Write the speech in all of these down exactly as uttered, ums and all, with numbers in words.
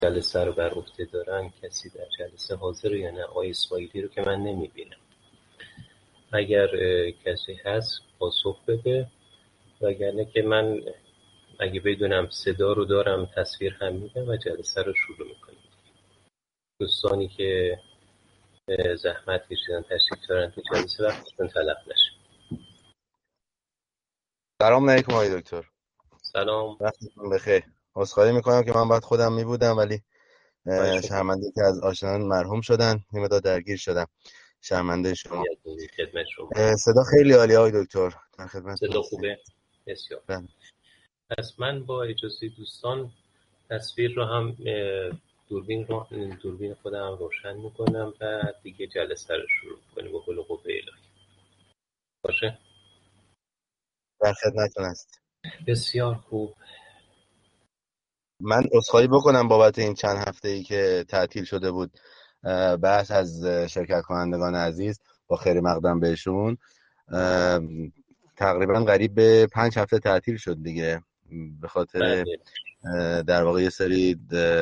جلسه رو بر عهده دارن کسی در جلسه حاضر یا نه؟ آقای اسماعیلی رو که من نمیبینم. اگر کسی هست پاسخ بده، وگرنه که من اگه بدونم صدا رو دارم تصویر هم میدم و جلسه رو شروع میکنیم. دوستانی که زحمت کشیدن تشریف دارن تو جلسه وقتتون تلف نشه. سلام علیکم آقای دکتر. سلام. وقتتون بخیر. عذرخواهی میکنم که من بعد خودم میبودم ولی شرمنده که از آشنایان مرحوم شدن یه مقدار درگیر شدم. شرمنده شما. خدمت شما. صدا خیلی عالی آقای دکتر. در خدمتتون. صدا خوبه؟ بسیار. بله. پس من با اجازه دوستان تصویر رو هم دوربین رو دوربین خودم روشن میکنم و دیگه جلسه رو شروع کنیم با قول قوه الهی. باشه؟ در خدمتتون است. بسیار خوب. من عذرخواهی بکنم بابت این چند هفته‌ای که تعطیل شده بود بحث از شرکت کنندگان عزیز، با خیر مقدم بهشون. تقریبا قریب به پنج هفته تعطیل شد دیگه، به خاطر در واقع یه سری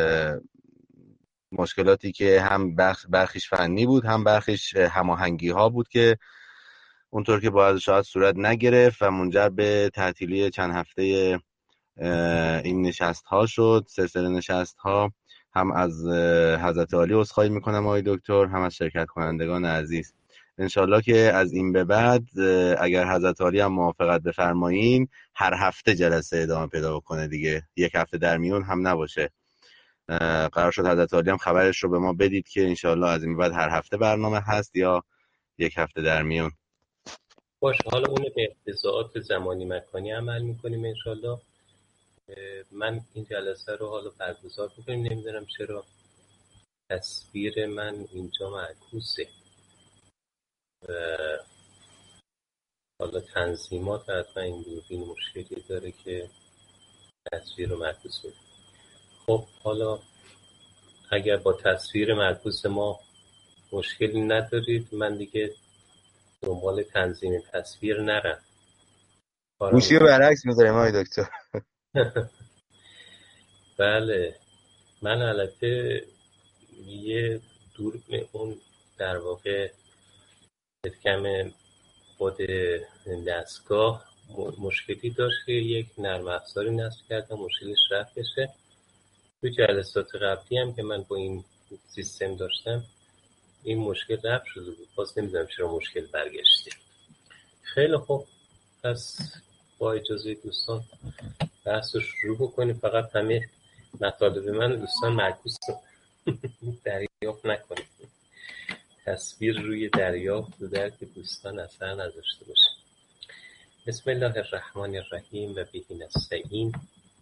مشکلاتی که هم برخیش فنی بود هم برخیش هماهنگی ها بود که اونطور که باید شاید صورت نگرفت و منجر به تعطیلی چند هفته این نشست ها شد. سلسله نشست ها هم از حضرت عالی عذرخواهی میکنم آقای دکتر، هم از شرکت کنندگان عزیز. انشالله که از این به بعد اگر حضرت عالی هم موافقت بفرمایین هر هفته جلسه ادامه پیدا بکنه دیگه، یک هفته در میون هم نباشه. قرار شد حضرت عالی هم خبرش رو به ما بدید که انشالله از این بعد هر هفته برنامه هست یا یک هفته در میون. باشه، حالا اون به اقتضاعات زمانی مکانی عمل میکنیم انشالله. من این جلسه رو حالا برگزار میکنیم. نمیدونم چرا تصویر من اینجا معکوسه و حالا تنظیمات حتما این دوربین مشکلی داره که تصویر رو معکوس میده. خب حالا اگر با تصویر معکوس ما مشکلی ندارید من دیگه دنبال تنظیم تصویر نرم. گوشی رو برعکس میذاریم آقای دکتر. بله، من البته یه دور اون در واقع کم خود دستگاه مشکلی داشت که یک نرم افزاری نصب کردم مشکلش رفت بشه. تو جلسات قبلی هم که من با این سیستم داشتم این مشکل رفت شده بود، باز نمیدونم چرا مشکل برگشته. خیلی خوب، پس با اجازه دوستان بحث رو شروع بکنیم. فقط همه مطالب من دوستان معکوس دریافت نکنید، تصویر روی دریافت و درک دوستان اثر نذاشته باشه. بسم الله الرحمن الرحیم و به نستعین.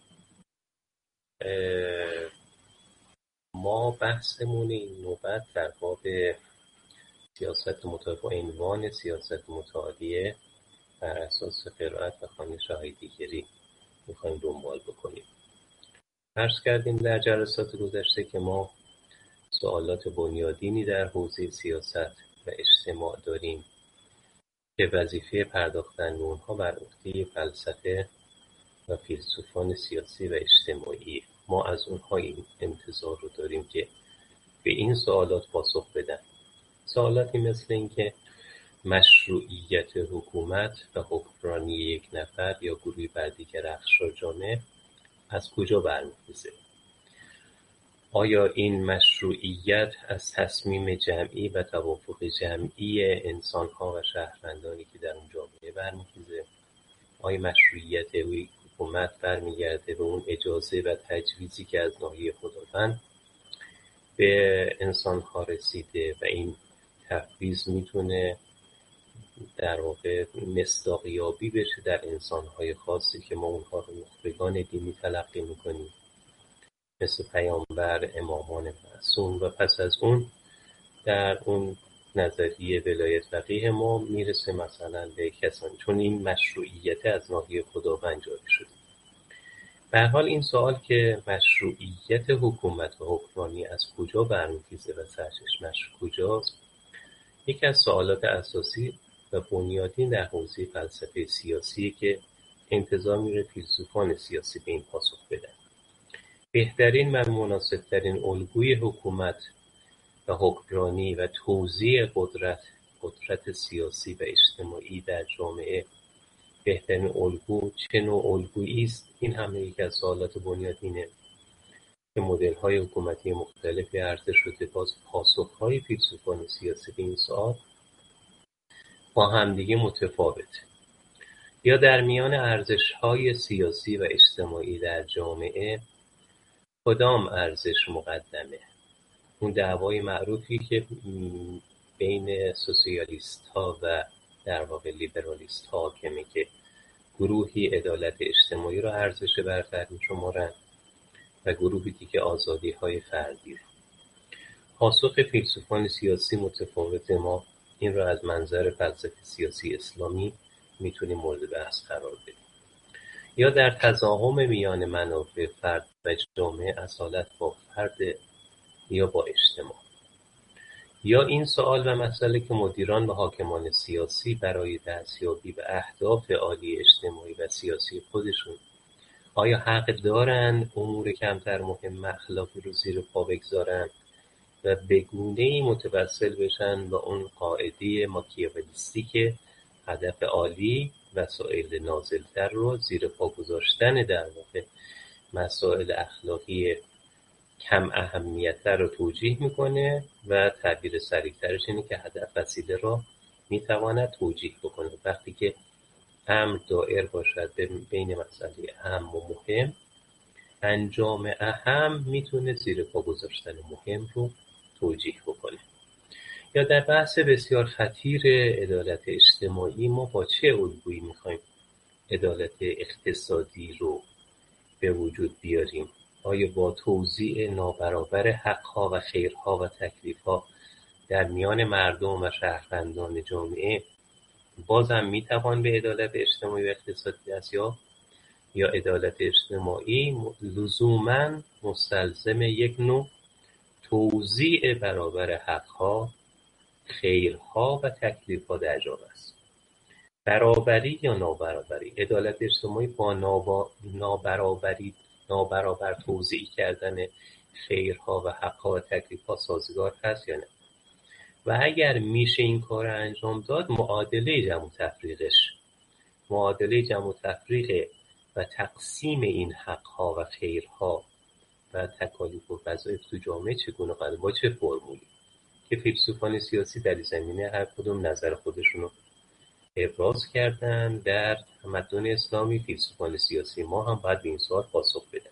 ما بحثمون این نوبت در باب سیاست متعالی با عنوان سیاست متعالیه بر اساس قرائت و خوانی شاهدیگری میخوایم دنبال بکنیم. عرض کردیم در جلسات گذشته که ما سوالات بنیادینی در حوزه سیاست و اجتماع داریم که وظیفه پرداختن به اونها بر عهده فلسفه و فیلسوفان سیاسی و اجتماعی. ما از اونها این انتظار رو داریم که به این سوالات پاسخ بدن. سوالاتی مثل این که مشروعیت حکومت و حکمرانی یک نفر یا گروهی بر دیگر اقشار جامعه از کجا برمیخیزه؟ آیا این مشروعیت از تصمیم جمعی و توافق جمعی انسان‌ها و شهروندانی که در اون جامعه برمیخیزه؟ آیا مشروعیت حکومت برمیگرده به اون اجازه و تجویزی که از ناحیه خداوند به انسان‌ها رسیده و این تفویض میتونه در واقع مصداقیابی بشه در انسان‌های خاصی که ما اونها رو مخبران دینی تلقی میکنیم، مثل پیامبر، امامان معصوم، و پس از اون در اون نظریه ولایت فقیه ما میرسه مثلا به کسانی، چون این مشروعیت از ناحیه خداوند جاری شده. به هر حال این سوال که مشروعیت حکومت و حکمرانی از کجا برمیخیزه و سرچشمش کجاست، یکی از سوالات اساسی و بنیادین در حوزه فلسفه سیاسی که انتظار میره فیلسوفان سیاسی به این پاسخ بدن. بهترین و مناسبترین الگوی حکومت و حکمرانی و توزیع قدرت قدرت سیاسی و اجتماعی در جامعه بهترین الگو چه نوع الگویی است؟ این هم یکی از سوالات بنیادینه که مدل‌های حکومتی مختلفی عرضه شده. باز پاسخ‌های فیلسوفان سیاسی به این سوال با همدیگه متفاوته. یا در میان ارزش‌های سیاسی و اجتماعی در جامعه کدام ارزش مقدمه؟ اون دعوای معروفی که بین سوسیالیست ها و در واقع لیبرالیست ها حاکمه که گروهی عدالت اجتماعی رو ارزش برتر می‌شمارن و گروهی دیگه آزادی های فردی رو. پاسخ فیلسوفان سیاسی متفاوت. ما این رو از منظر فلسفه سیاسی اسلامی میتونیم مورد بحث قرار بدیم. یا در تضاهم میان منافع فرد و جامعه اصالت با فرد یا با اجتماع. یا این سوال و مسئله که مدیران و حاکمان سیاسی برای دستیابی به اهداف عالی اجتماعی و سیاسی خودشون آیا حق دارند امور کمتر مهم اخلاقی رو زیر پا بگذارن و به گونه‌ای متوسل بشن با اون قاعده ماکیاولیستی که هدف عالی وسایل نازلتر رو زیر پا گذاشتن در واقع مسائل اخلاقی کم اهمیت رو توجیه میکنه و تعبیر سریعترش اینه که هدف وسیله را میتواند توجیه بکنه. وقتی که امر دائر باشد بین مسئله اهم و مهم، انجام اهم میتونه زیر پا گذاشتن مهم رو توجیه بکنه. یا در بحث بسیار خطیر عدالت اجتماعی ما با چه الگویی میخوایم عدالت اقتصادی رو به وجود بیاریم؟ آیا با توزیع نابرابر حقها و خیرها و تکلیفها در میان مردم و شهروندان جامعه بازم میتوان به عدالت اجتماعی و اقتصادی دست یافت؟ یا عدالت اجتماعی لزوماً مستلزم یک نوع توزیع برابر حقها، خیرها و تکلیفها در جامعه است؟ برابری یا نابرابری؟ عدالت اجتماعی با نابا... نابرابری نابرابر توزیع کردن خیرها و حقها و تکلیفها سازگار هست یا نه؟ و اگر میشه این کار انجام داد، معادله جمع و تفریقش معادله جمع و تفریق و تقسیم این حقها و خیرها و تکالیف و وظایف تو جامعه چگونه قرار، با چه فرمولی؟ که فیلسوفان سیاسی در این زمینه هر کدوم نظر خودشونو ابراز کردن. در تمدن اسلامی فیلسوفان سیاسی ما هم باید به این سوال پاسخ بدن.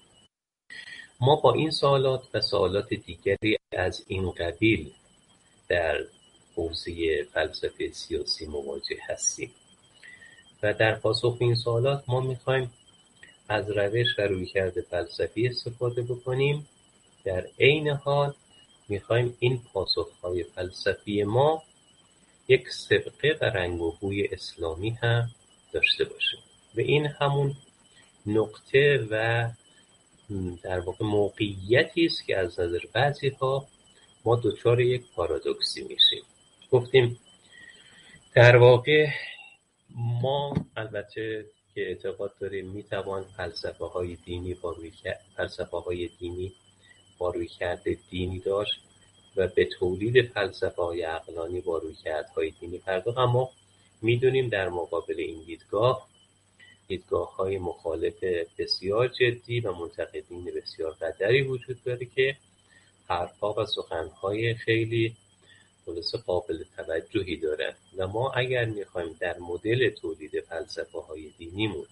ما با این سوالات و سوالات دیگری از این قبیل در حوزه فلسفه سیاسی مواجه هستیم و در پاسخ به این سوالات ما میخوایم از روش و رویکرد فلسفی استفاده بکنیم. در عین حال میخوایم این پاسخهای فلسفی ما یک سبقه و رنگ و بوی اسلامی هم داشته باشه و این همون نقطه و در واقع موقعیتی است که از نظر بعضی ها ما دچار یک پارادوکسی میشیم. گفتیم در واقع ما البته که اعتقاد داریم میتوان فلسفه های دینی با روی فلسفه های دینی با روی کرده دینی داشت و به تولید فلسفه های عقلانی با روی کرده های دینی پرداخت، اما میدونیم در مقابل این دیدگاه دیدگاه های مخالف بسیار جدی و منتقدین بسیار قدری وجود داره که حرفها و سخنهای خیلی خلاصه قابل توجهی دارن و ما اگر میخوایم در مدل تولید فلسفه های دینیمون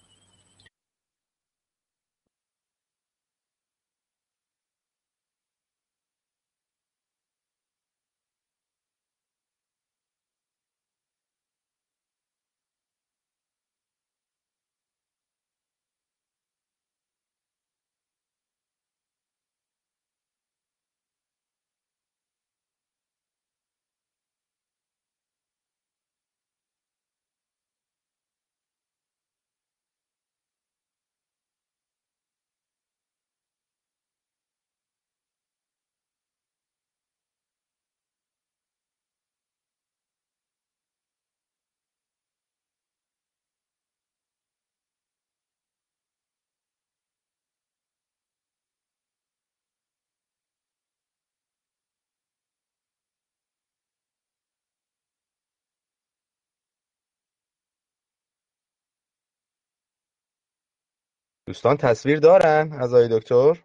دوستان تصویر دارن از آقای دکتر؟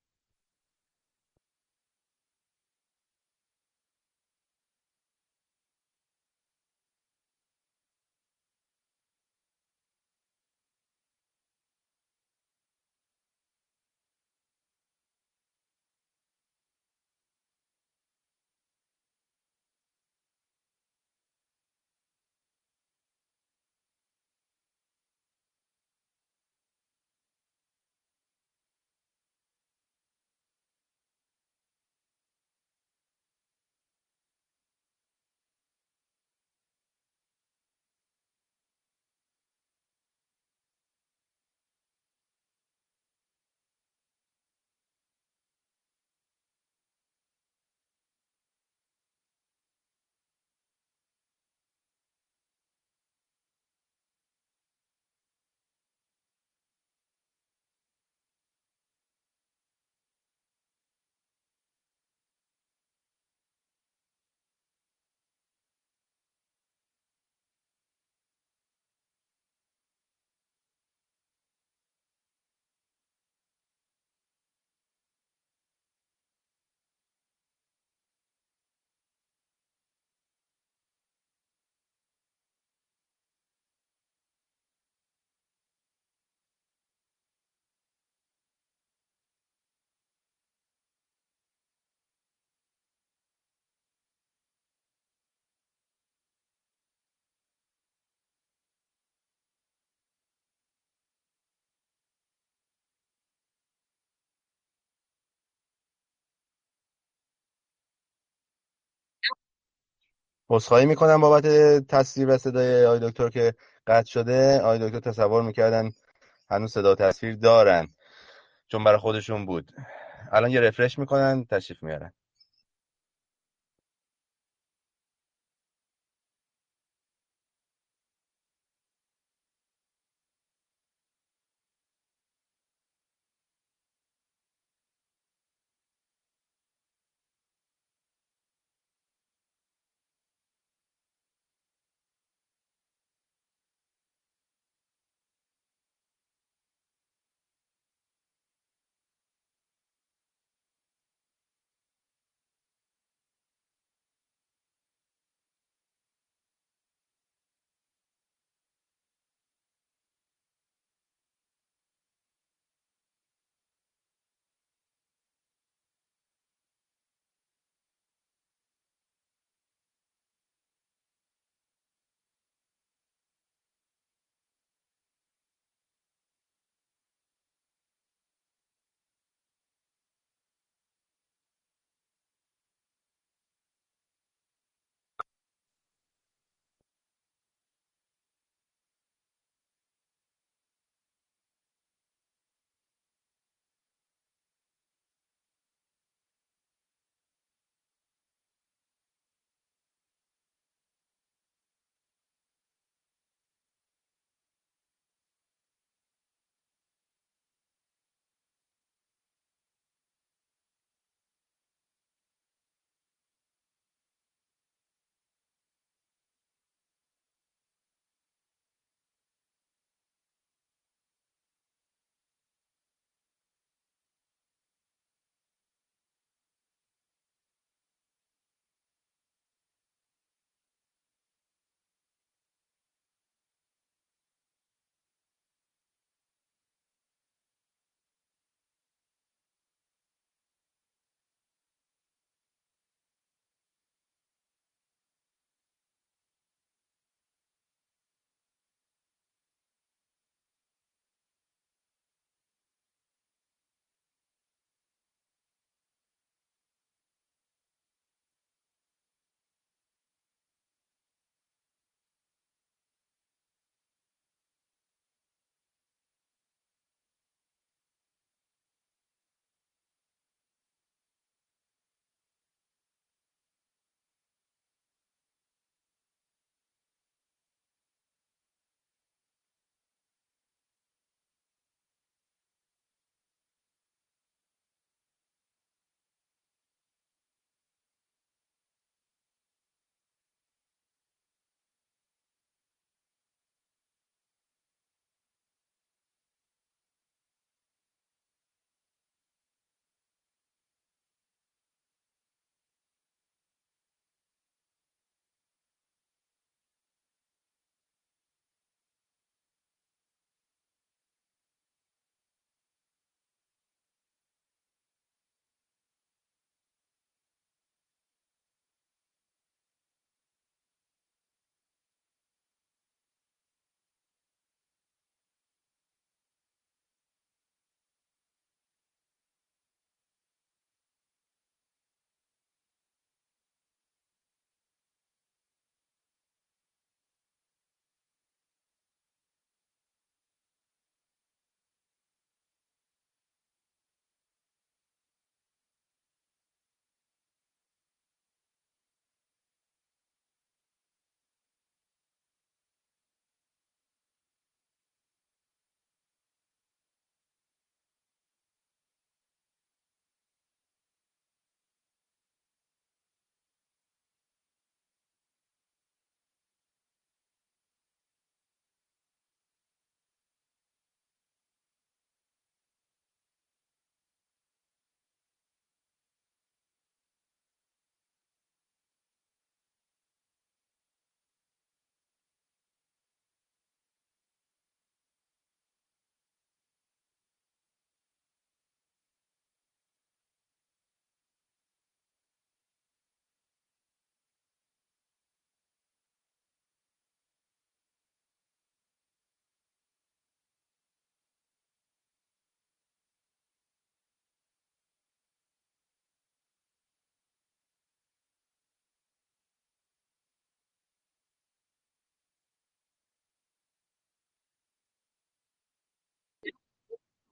عذرخواهی میکنم بابت تصویر و صدای آقای دکتر که قطع شده. آقای دکتر تصور میکردن هنوز صدا و تصویر دارن چون برای خودشون بود. الان یه رفرش میکنن تشریف میارن.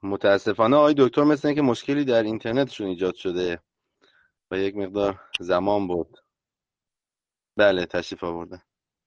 متاسفانه آقای دکتر مثل اینکه مشکلی در اینترنتشون ایجاد شده و یک مقدار زمان برد. بله تشریف آوردن.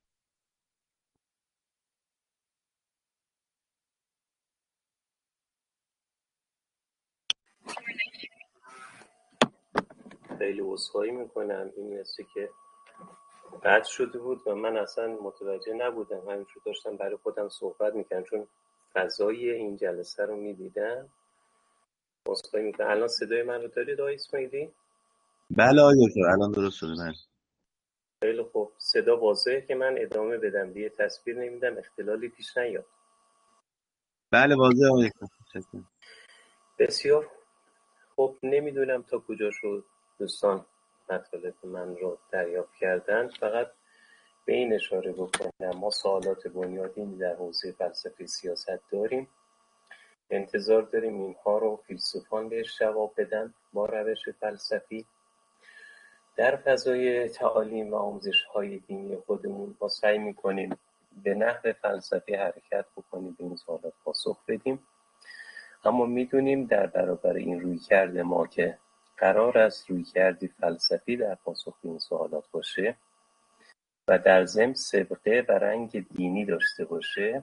خیلی عذرخواهی میکنم، این مثل که قطع شده بود و من اصلا متوجه نبودم، همینجور داشتم برای خودم صحبت میکنم چون فضای این جلسه رو میدیدم. عذرخواهی میکنم. الان صدای من رو دارید آقای اسماعیلی؟ بله آقای دکتر الان درست شده. بله خیلی خوب، صدا واضحه که من ادامه بدم، دیگه تصویر نمیدم اختلالی پیش نیاد. بله واضحه آقای دکتر. متشکرم. بسیار خب، نمیدونم تا کجا شد دوستان مطالب من رو دریافت کردن. فقط به این اشاره بکنم ما سوالات بنیادین در حوزه فلسفه سیاست داریم، انتظار داریم اینها رو فیلسوفان بهش جواب بدن با روش فلسفی. در فضای تعالیم و آموزش‌های دینی خودمون ما سعی می‌کنیم به نحو فلسفی حرکت بکنیم، به این سوالات پاسخ بدیم. اما می‌دونیم در برابر این رویکرد ما که قرار است رویکردی فلسفی در پاسخ به این سوالات باشه و در ضمن سابقه و رنگ دینی داشته باشه،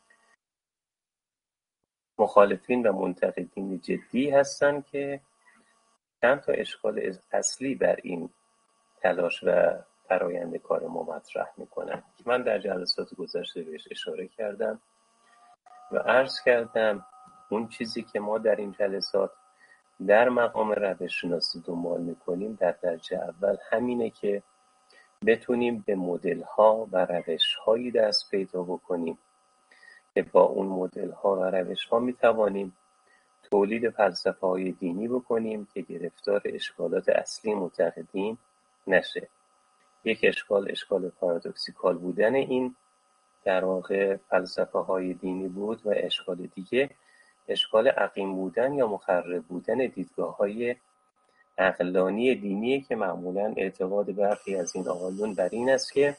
مخالفین و منتقدین جدی هستن که چند تا اشکال اصلی بر این تلاش و فرایند کار ما مطرح میکنن. من در جلسات گذشته بهش اشاره کردم و عرض کردم اون چیزی که ما در این جلسات در مقام روش شناسی دنبال میکنیم در درجه اول همینه که بتونیم به مدل ها و روش هایی دست پیدا بکنیم که با اون مدل ها و روش ها میتوانیم تولید فلسفه های دینی بکنیم که گرفتار اشکالات اصلی معتقدین نشه. یک اشکال اشکال پارادوکسیکال بودن این در واقع فلسفه های دینی بود و اشکال دیگه اشکال عقیم بودن یا مخرب بودن دیدگاه های عقلانی دینی که معمولا اعتقاد برخی از این آقایون بر این است که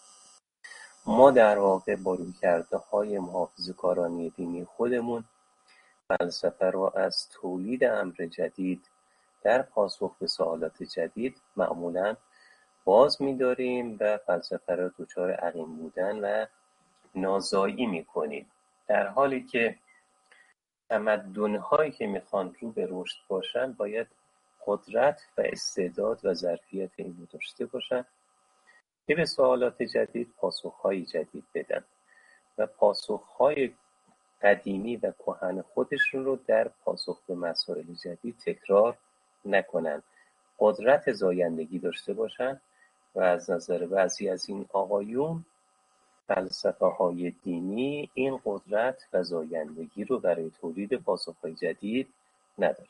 ما در واقع با رویکرده های محافظه‌کارانه دینی خودمون فلسفه را از تولید امر جدید در پاسخ به سوالات جدید معمولاً باز می‌داریم و فلسفه را دچار عقیم بودن و نازایی می‌کنیم، در حالی که تمدن‌هایی که می‌خوان رو به رشد باشن باید قدرت و استعداد و ظرفیت این رو داشته باشن که به سوالات جدید پاسخ‌های جدید بدن و پاسخ‌های قدیمی و کهن خودشون رو در پاسخ به مسائل جدید تکرار نکنن، قدرت زایندگی داشته باشن. و از نظر بعضی از این آقایون فلسفه های دینی این قدرت و زایندگی رو برای تولید پاسخ‌های جدید نداره.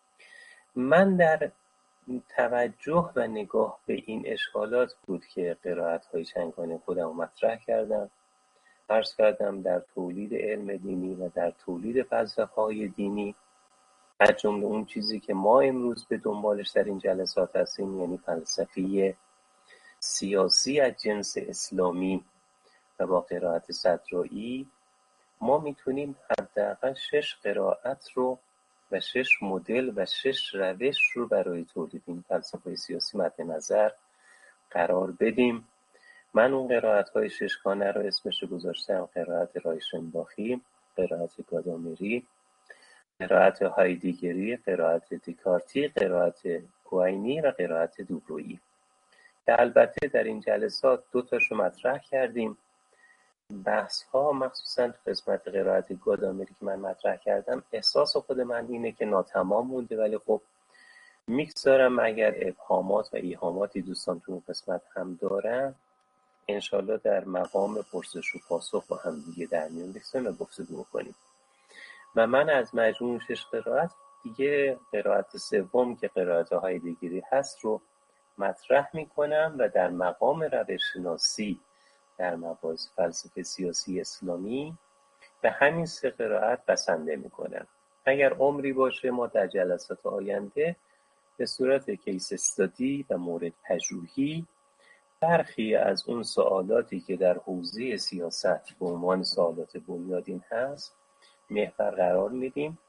من در توجه و نگاه به این اشکالات بود که قرائت‌های چندگانه خودم رو مطرح کردم. عرض کردم در تولید علم دینی و در تولید فلسفه‌های دینی از جمله اون چیزی که ما امروز به دنبالش در این جلسات هستیم، یعنی فلسفه سیاسی از جنس اسلامی و با قرائت صدرایی، ما میتونیم حداقل شش قرائت رو و شش مدل و شش روش رو برای تولید این فلسفه سیاسی مد نظر قرار بدیم. من اون قرائت های ششگانه رو اسمش رو گذاشتم قرائت رایشنباخی، قرائت گادامری، قرائت هایدگری، قرائت دیکارتی، قرائت کوینی و قرائت دوبرویی که البته در این جلسات دو تاشو مطرح کردیم. بحث ها مخصوصا قسمت قرائت گادامری که من مطرح کردم احساس خود من اینه که ناتمام مونده، ولی خب میگذارم اگر ابهامات و ایهاماتی دوستان تو اون قسمت هم دارن انشالله در مقام پرسش و پاسخ با هم دیگه در میون بگذاریم و گفتگو کنیم. و من از مجموع شش قرائت دیگه قرائت سوم که قرائت هایدگری هست رو مطرح میکنم و در مقام روش شناسی در مباحث فلسفه سیاسی اسلامی به همین سه قرائت بسنده میکنم. اگر عمری باشه ما در جلسات آینده به صورت کیس استادی و مورد پژوهی برخی از اون سوالاتی که در حوزه سیاست به عنوان سوالات بنیادین هست محور قرار میدیم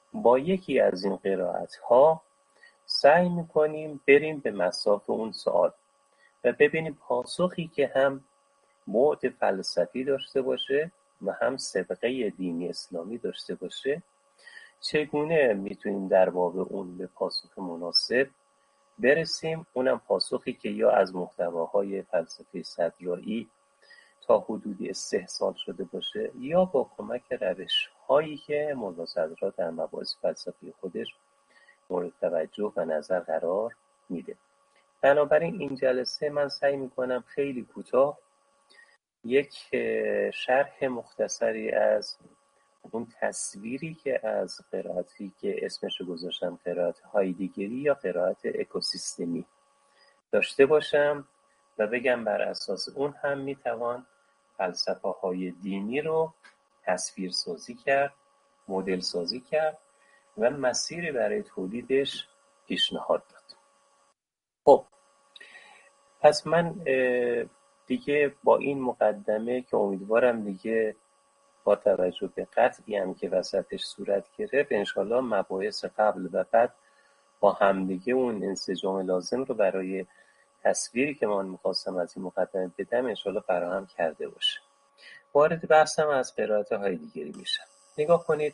با یکی از این قرائت ها سعی میکنیم بریم به مصاف اون سوال و ببینیم پاسخی که هم بعد فلسفی داشته باشه و هم سابقه دینی اسلامی داشته باشه، چگونه میتونیم در باب اون به پاسخ مناسب برسیم. اونم پاسخی که یا از محتواهای فلسفه صدرایی تا حدودی استحصال شده باشه یا با کمک روش هایی که مولانا صدرا در مباحث فلسفی خودش مورد توجه و نظر قرار میده. بنابراین این جلسه من سعی میکنم خیلی کوتاه یک شرح مختصری از اون تصویری که از قرائتی که اسمشو گذاشتم قرائت هایدگری یا قرائت اکوسیستمی داشته باشم و بگم بر اساس اون هم میتوان فلسفه های دینی رو تصویر سازی کرد، مدل سازی کرد و مسیری برای تولیدش پیشنهاد داد. خب پس من دیگه با این مقدمه که امیدوارم دیگه با توجه به قطعی هم که وسطش صورت گرفت انشالله مباحث قبل و بعد با همدیگه اون انسجام لازم رو برای تصویری که من میخواستم از این مقدمه بدم انشالله فراهم کرده باشه. وارد بحثم از قرائت هایدگری میشم. نگاه کنید،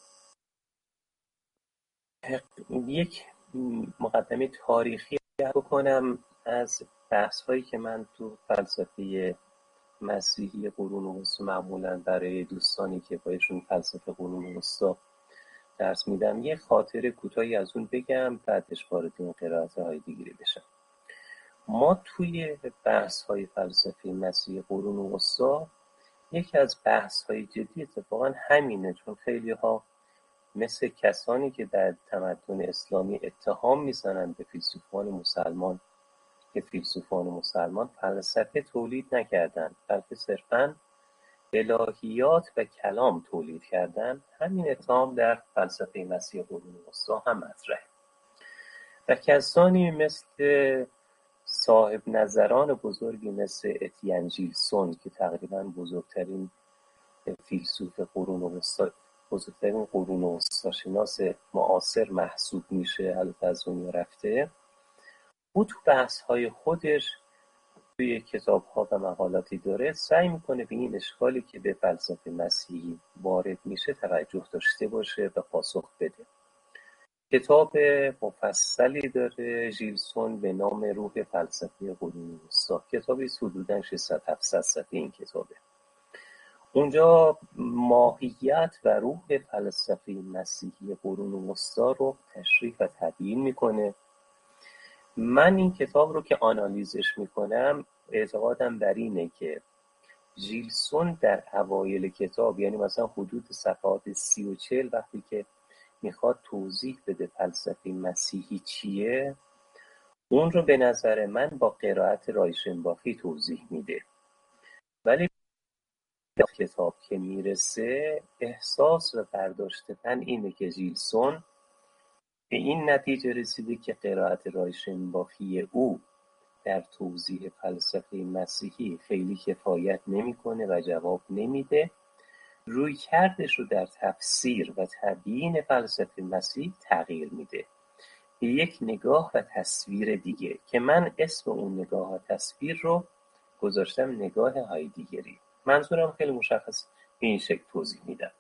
یک مقدمه تاریخی بکنم از بحث هایی که من تو فلسفه مسیحی قرون وسطی معمولا برای دوستانی که بایشون فلسفه قرون وسطی درس میدم یه خاطره کوتاهی از اون بگم، بعدش وارد این قرائت هایدگری بشم. ما توی بحث های فلسفه مسیحی قرون وسطی یکی از بحث های جدی اتفاقا همینه، چون خیلی ها مثل کسانی که در تمدن اسلامی اتهام میزنند به فیلسوفان مسلمان که فیلسوفان مسلمان فلسفه تولید نکردند بلکه صرفاً الهیات و کلام تولید کردن، همین اتهام در فلسفه مسیح قرون وسطی هم مطرحه و کسانی مثل صاحب نظران بزرگی مثل اتین ژیلسون که تقریباً بزرگترین فیلسوف قرون وسطی بزرگترین قرون وسطی شناس معاصر محسوب میشه، البته از دنیا رفته، او تو بحث های خودش توی کتاب ها و مقالاتی داره سعی میکنه به این اشکالی که به فلسفه مسیحی وارد میشه توجه داشته باشه و پاسخ بده. کتاب مفصلی داره ژیلسون به نام روح فلسفی قرون وسطی، کتابی حدوداً ششصد هفتصد صفحه این کتابه. اونجا ماهیت و روح فلسفه مسیحی قرون وسطی رو تشریح و تبیین میکنه. من این کتاب رو که آنالیزش میکنم اعتقادم بر اینه که ژیلسون در اوایل کتاب، یعنی مثلا حدود صفحات سی و چل، وقتی که میخواد توضیح بده فلسفه مسیحی چیه، اون رو به نظر من با قرائت رایشنباخی توضیح میده، ولی کتاب که میرسه احساس و برداشت من اینه که ژیلسون به این نتیجه رسیده که قرائت رایشنباخی او در توضیح فلسفه مسیحی خیلی کفایت نمیکنه و جواب نمیده، روی کردش رو در تفسیر و تبیین فلسفه مسیح تغییر میده به یک نگاه و تصویر دیگه که من اسم اون نگاه و تصویر رو گذاشتم نگاه هایدگری. منظورم خیلی مشخص به این شکل توضیح میدم.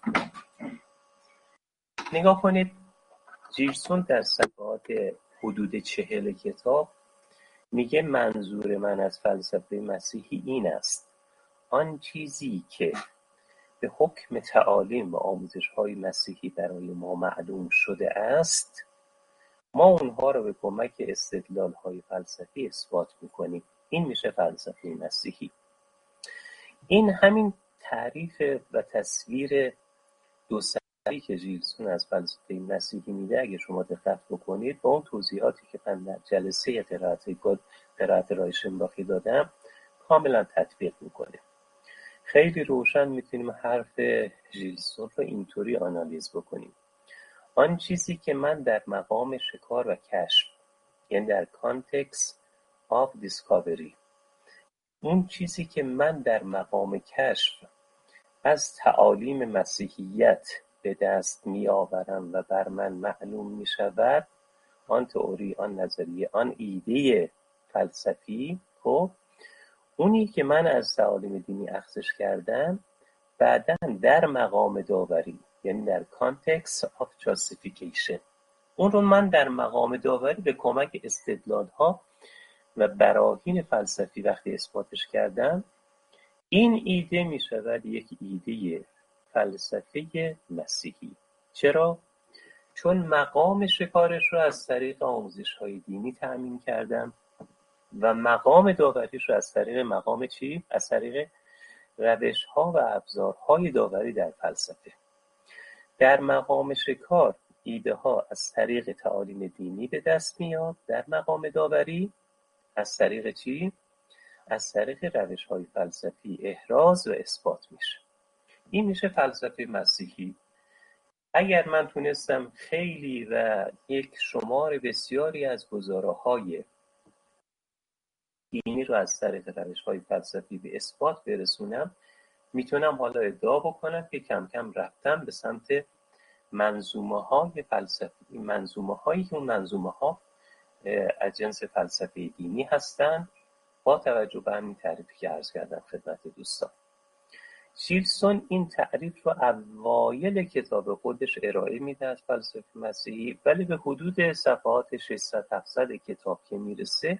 نگاه کنید، ژیلسون در صفحات حدود چهل کتاب میگه منظور من از فلسفه مسیحی این است: آن چیزی که به حکم تعالیم و آموزش‌های مسیحی برای ما معلوم شده است، ما اونها رو به کمک استدلال‌های فلسفی اثبات می‌کنیم. این میشه فلسفه مسیحی. این همین تعریف و تصویر دو سری که ژیلسون از فلسفه مسیحی میده اگه شما دقت بکنید با اون توضیحاتی که من در جلسه قرائت قرائت رایشنباخی دادم کاملا تطبیق میکنه. خیلی روشن میتونیم حرف ژیلسون رو اینطوری آنالیز بکنیم: آن چیزی که من در مقام شکار و کشف، یعنی در کانتکست آف دیسکاوری، اون چیزی که من در مقام کشف از تعالیم مسیحیت به دست می آورم و بر من معلوم می شود، آن تئوری، آن نظریه، آن ایده فلسفی، خب اونی که من از تعالیم دینی اخذش کردم، بعداً در مقام داوری، یعنی در context of justification، اون رو من در مقام داوری به کمک استدلال ها و براهین فلسفی وقتی اثباتش کردم، این ایده می شود یک ایده فلسفه مسیحی. چرا؟ چون مقام شکارش رو از طریق آموزش های دینی تأمین کردم و مقام داوریش رو از طریق مقام چی؟ از طریق روش ها و ابزارهای داوری در فلسفه. در مقام شکار ایده ها از طریق تعالیم دینی به دست میاد، در مقام داوری از طریق چی؟ از طریق روش های فلسفی احراز و اثبات میشه. این میشه فلسفه مسیحی. اگر من تونستم خیلی و یک شمار بسیاری از گزاره‌های دینی رو از طریق روش‌های فلسفی به اثبات برسونم، میتونم حالا ادعا بکنم که کم کم رفتم به سمت منظومه‌های فلسفی، منظومه‌هایی که اون منظومه‌ها از جنس فلسفه دینی هستند، با توجه به همین تعریفی که عرض کردم خدمت دوستان. جیلسون این تعریف رو اوایل کتاب خودش ارائه میده از فلسفه مسیحی، ولی به حدود صفحات ششصد هفتصد کتاب که میرسه،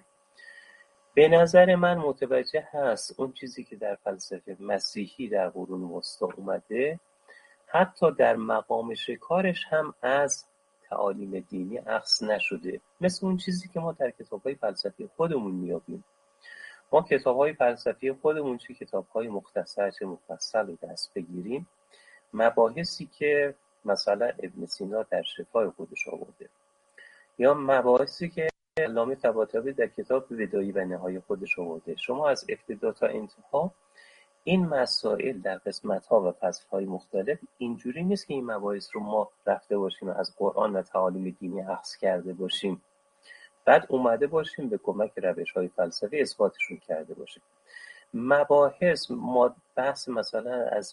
به نظر من متوجه هست اون چیزی که در فلسفه مسیحی در قرون وسطی اومده حتی در مقام شکارش هم از تعالیم دینی اخذ نشده، مثل اون چیزی که ما در کتاب‌های فلسفی خودمون میابیم. ما کتاب‌های فلسفی خودمون، چه کتاب‌های مختصر چه مفصل رو دست بگیریم، مباحثی که مثلا ابن سینا در شفای خودش آورده، یا مباحثی که علامه طباطبایی در کتاب بدایع و نهایه خودش آورده، شما از ابتدا تا انتها این مسائل در قسمت‌ها و فصل‌های مختلف اینجوری نیست که این مباحث رو ما رفته باشیم از قرآن و تعالیم دینی اخذ کرده باشیم، بعد اومده باشیم به کمک روش‌های فلسفی اثباتشون کرده باشیم. مباحث بحث مثلا از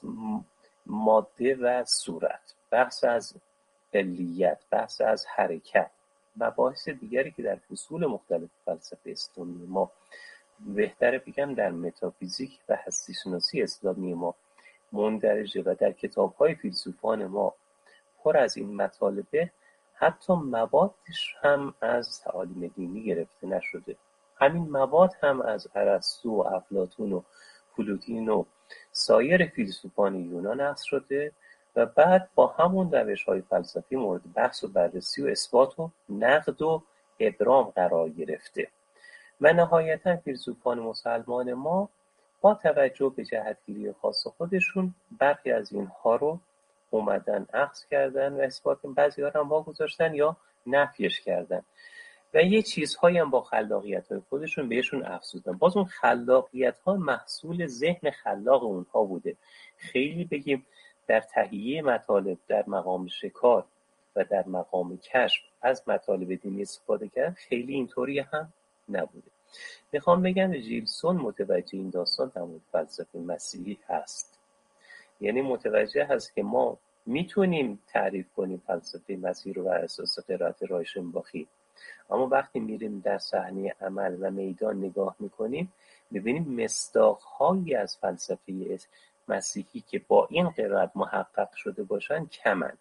ماده و صورت، بحث از علیت، بحث از حرکت، مباحث دیگری که در فصول مختلف فلسفه اسلامی ما، بهتره بگم در متافیزیک و هستی شناسی اسلامی ما مندرجه و در کتاب‌های فیلسوفان ما پر از این مطالبه، حتی موادش هم از تعالیم دینی گرفته نشده. همین مواد هم از ارسطو و افلاطون و پلوتین و سایر فیلسوفان یونان اخذ شده و بعد با همون روش‌های فلسفی مورد بحث و بررسی و اثبات و نقد و ابرام قرار گرفته. و نهایتا فیلسوفان مسلمان ما با توجه به جهتگیری خاص خودشون برخی از اینها رو اومدن اخذ کردن و اثبات، بعضی ها هم واگذاشتن یا نفیش کردن و یه چیزهایی هم با خلاقیت های خودشون بهشون افزودن. باز اون خلاقیت ها محصول ذهن خلاق اونها بوده. خیلی بگیم در تهیه مطالب در مقام شکار و در مقام کشف از مطالب دینی استفاده کردن، خیلی اینطوری هم نبوده. میخوام بگم جیلسون متوجه این داستان در مورد فلسفه مسیحی هست، یعنی متوجه هست که ما میتونیم تعریف کنیم فلسفه مسیحی رو بر اساس قرائت رایشنباخی، اما وقتی میریم در صحنه عمل و میدان نگاه میکنیم میبینیم مصداق‌هایی از فلسفه مسیحی که با این قرائت محقق شده باشن کمن.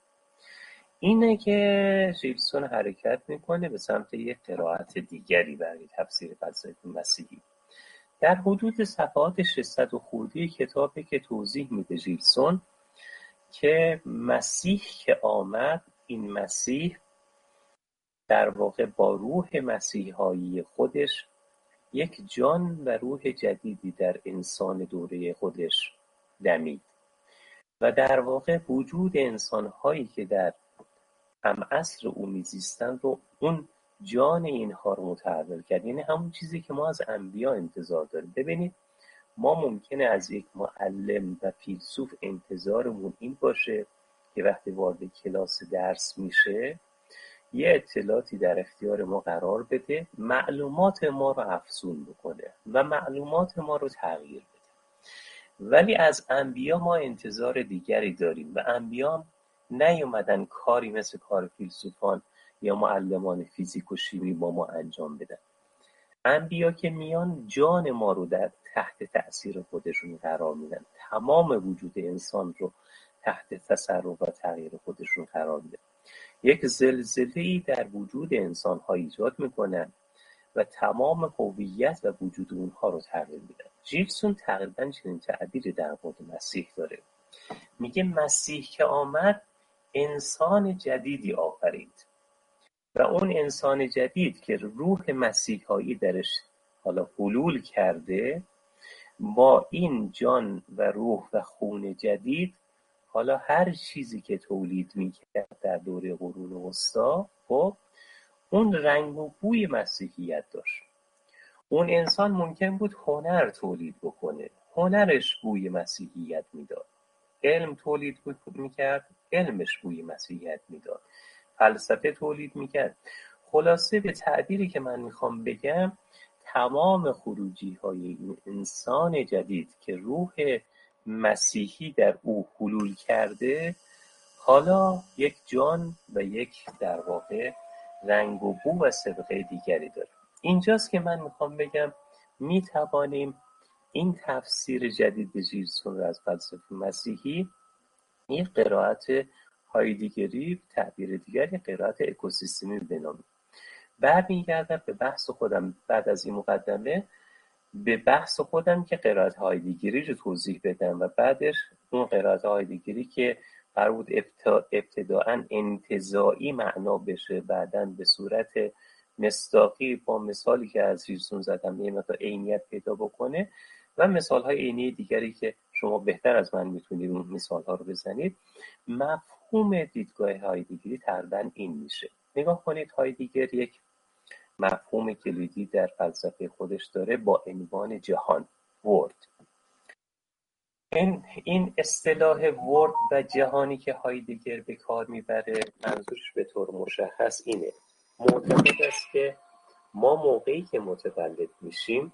اینه که جیلسون حرکت میکنه به سمت یک قرائت دیگری برای تفسیر فلسفه مسیحی. در حدود صفحات ششصد و خورده کتابی که توضیح میده جیلسون که مسیح که آمد، این مسیح در واقع با روح مسیحایی خودش یک جان و روح جدیدی در انسان دوره خودش دمید و در واقع وجود انسان‌هایی که در هم عصر او میزیستن رو اون جان اینها رو متحول کرد. یعنی همون چیزی که ما از انبیا انتظار داریم. ببینید ما ممکنه از یک معلم و فیلسوف انتظارمون این باشه که وقتی وارد کلاس درس میشه یه اطلاعاتی در اختیار ما قرار بده، معلومات ما رو افزون بکنه و معلومات ما رو تغییر بده. ولی از انبیا ما انتظار دیگری داریم و انبیا نیومدن کاری مثل کار فیلسوفان یا معلمان فیزیک و شیمی با ما انجام بدن. انبیا که میان جان ما رو در تحت تأثیر خودشون قرار میدن، تمام وجود انسان رو تحت تصرف و تغییر خودشون قرار میدن. یک زلزله‌ای در وجود انسان ها ایجاد میکنن و تمام هویت و وجود اونها رو تغییر میدن. جیلسون تقریبا چنین تعبیری در مورد مسیح داره، میگه مسیح که آمد انسان جدیدی آفرید و اون انسان جدید که روح مسیحایی درش حالا حلول کرده، با این جان و روح و خون جدید حالا هر چیزی که تولید میکرد در دوره قرون وسطا، خب اون رنگ و بوی مسیحیت داشت. اون انسان ممکن بود هنر تولید بکنه، هنرش بوی مسیحیت میداد. علم تولید میکرد، علمش بوی مسیحیت میداد. فلسفه تولید میکرد. خلاصه به تعبیری که من میخوام بگم، تمام خروجی های این انسان جدید که روح مسیحی در او حلول کرده، حالا یک جان و یک در واقع رنگ و بو و سابقه دیگری داره. اینجاست که من میخوام بگم میتوانیم این تفسیر جدید جیلسون رو از فلسفه مسیحی، این قرائت هایدگری، تعبیر دیگری قرائت اکوسیستمی بنامیم. برمیگردم به بحث خودم بعد از این مقدمه، به بحث خودم که قرائت هایدگری رو توضیح بدم و بعدش اون قرائت هایدگری که قرار بود ابتداعاً انتزاعی معنا بشه، بعداً به صورت مصداقی با مثالی که از جیلسون زدم یه مقدار عینیت پیدا بکنه و مثال‌های عینی دیگری که شما بهتر از من میتونید اون مثال‌ها رو بزنید. مفهوم دیدگاه هایدگری تقریباً این میشه. نگاه کنید، هایدگر یک مفهوم کلیدی در فلسفه خودش داره با عنوان جهان، ورد. این این اصطلاح ورد و جهانی که هایدگر به کار میبره، منظورش به طور مشخص اینه: معتقد است که ما موقعی که متولد میشیم،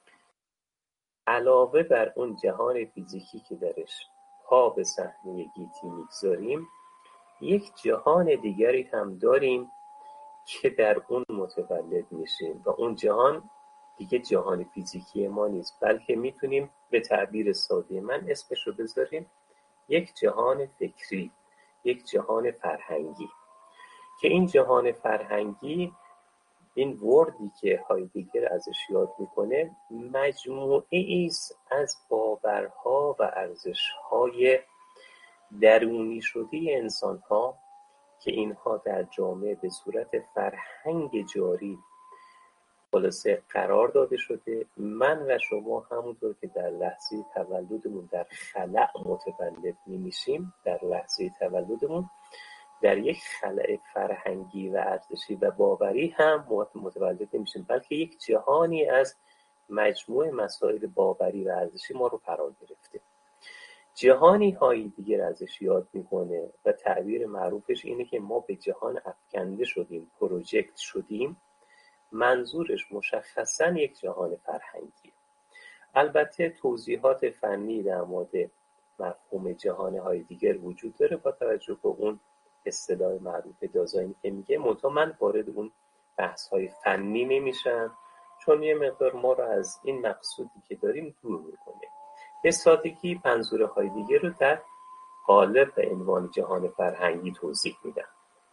علاوه بر اون جهان فیزیکی که درش پا به صحنه گیتی میگذاریم، یک جهان دیگری هم داریم که در اون متولد میشیم و اون جهان دیگه جهان فیزیکی ما نیست، بلکه میتونیم به تعبیر ساده من اسمش رو بذاریم یک جهان فکری، یک جهان فرهنگی. که این جهان فرهنگی، این وردی که هایدگر ازش یاد میکنه، مجموعه است از باورها و ارزشهای درونی شده انسان‌ها که اینها در جامعه به صورت فرهنگ جاری خلاصه قرار داده شده. من و شما همونطور که در لحظه تولدمون در خلأ متولد نمیشیم، در لحظه تولدمون در یک خلأ فرهنگی و ارزشی و باوری هم متولد نمیشیم، بلکه یک جهانی از مجموع مسائل باوری و ارزشی ما رو فرا گرفته. جهانی هایی دیگر ازش یاد میکنه و تعبیر معروفش اینه که ما به جهان افکنده شدیم، پروژکت شدیم. منظورش مشخصاً یک جهان فرهنگی. البته توضیحات فنی در مورد مفهوم جهان های دیگر وجود داره با توجه به اون اصطلاح معروف دازاین که میگه، منتها من وارد اون بحث های فنی نمیشم چون یه مقدار ما رو از این مقصودی که داریم دور میکنه. به سادگی منظور های دیگر رو در قالب و عنوان جهان فرهنگی توضیح میدم.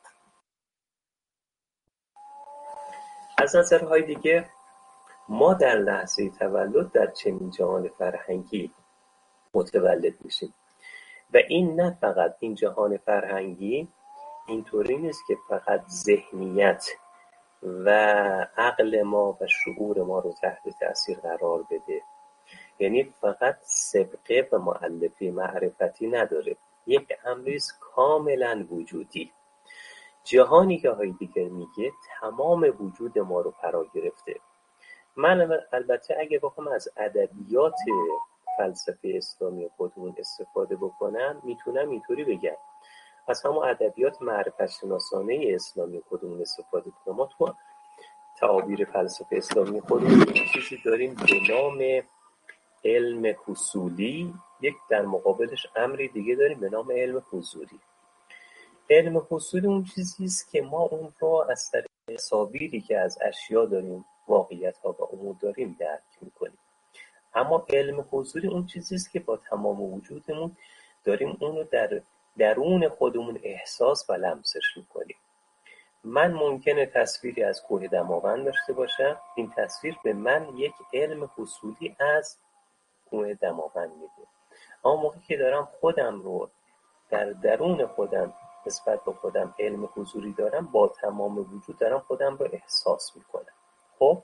از نظرهای دیگه ما در لحظه تولد در چنین جهان فرهنگی متولد میشیم و این نه فقط این جهان فرهنگی اینطوری نیست که فقط ذهنیت و عقل ما و شعور ما رو تحت تأثیر قرار بده، یعنی فقط سبقه و مؤلفه معرفتی نداره، یک امریست کاملا وجودی. جهانی که هایدگر میگه تمام وجود ما رو فرا گرفته. من البته اگه بخوام از ادبیات فلسفه اسلامی خودمون استفاده بکنم، میتونم اینطوری بگم از همون ادبیات معرفت شناسانه اسلامی خودمون استفاده کنم. ما تو تعابیر فلسفه اسلامی خودمون چیزی داریم به نام علم حصولی، یک در مقابلش امری دیگه داریم به نام علم حضوری. علم حصول اون چیزی است که ما اون رو از طریق تصاویری که از اشیا داریم، واقعیت‌ها و امور داریم درک می‌کنیم. اما علم حضوری اون چیزی است که با تمام وجودمون داریم اون رو در درون خودمون احساس و لمسش میکنیم. من ممکنه تصویری از کوه دماوند داشته باشم، این تصویر به من یک علم حصولی از کوه دماوند میده. اما موقعی که دارم خودم رو در درون خودم نسبت به خودم علم حضوری دارم، با تمام وجود دارم خودم رو احساس میکنم. خب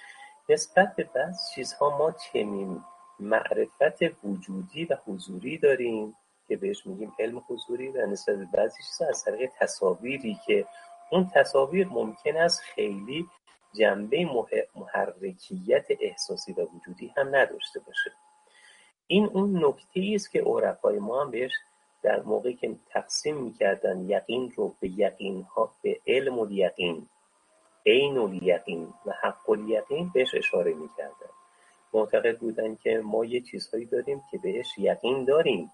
نسبت به بعض چیزها ما چنین معرفت وجودی و حضوری داریم که بهش میگیم علم حضوری، و نسبت به بعضی چیزها از طریق تصاویری که اون تصاویر ممکن است خیلی جنبه محرکیت احساسی و وجودی هم نداشته باشه. این اون نکته‌ای است که عرفای ما هم بهش در موقعی که تقسیم میکردن یقین رو به یقین‌ها، به علم و یقین، عین الیقین و حق الیقین بهش اشاره میکردن. معتقد بودن که ما یه چیزهایی داریم که بهش یقین داریم،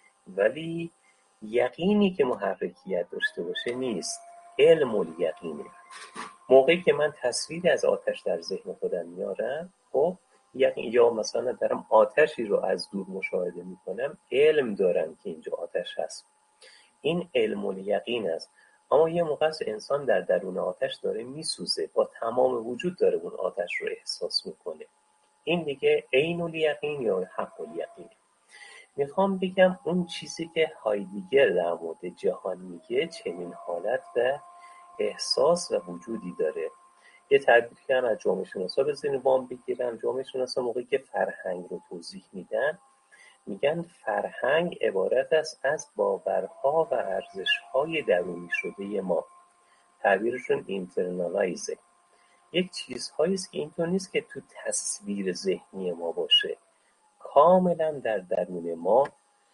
ولی یقینی که محرکیت داشته باشه نیست، علم الیقینه. موقعی که من تصویری از آتش در ذهن خودم میارم، خب یا مثلا دارم آتشی رو از دور مشاهده میکنم، علم دارم که اینجا آتش هست، این علم الیقین است. اما یه موقع انسان در درون آتش داره میسوزه، با تمام وجود داره اون آتش رو احساس میکنه، این دیگه عین الیقین یا حق الیقین. میخوام بگم اون چیزی که هایدگر در مورد جهان میگه چنین حالت و احساس و وجودی داره. یه تعبیری که هم از جامعه شناسا بزنین وام بگیرم، جامعه شناسا موقعی که فرهنگ رو توضیح میدن میگن فرهنگ عبارت است از باورها و ارزش‌های درونی شده ما. تعبیرشون اینترنالایزه. یک چیزهایی است که اینطور نیست که تو تصویر ذهنی ما باشه، کاملا در درون ما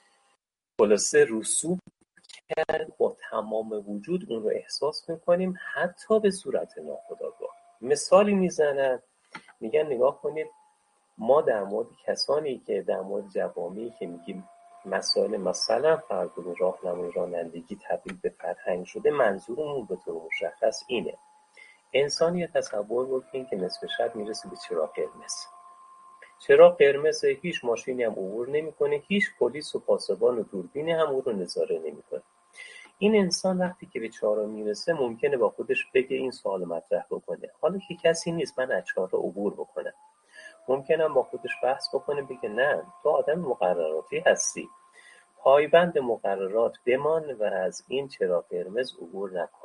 خلاصه رسوب کرد، با تمام وجود اون رو احساس میکنیم، حتی به صورت ناخودآگاه. مثالی میزنن، میگن نگاه کنید، ما در مورد کسانی که در مورد جوامعی که میگیم مسائل مثلا فرد راهنمای رانندگی تبدیل به فرهنگ شده، منظورمون به طور مشخص اینه: انسانی تصور بکنید که نصف شب میرسه به چراغ قرمز. چراغ قرمز، هیچ ماشینی هم عبور نمیکنه، هیچ پلیس و پاسبان و دوربینی هم اون رو نظاره نمیکنه. این انسان وقتی که به چهارراه میرسه ممکنه با خودش بگه، این سوال مطرح بکنه: حالا که کسی نیست من از چهارراه عبور بکنم؟ ممکنم با خودش بحث بکنه، بگه نه، تو آدم مقرراتی هستی، پایبند مقررات بمان و از این چراغ قرمز عبور نکن.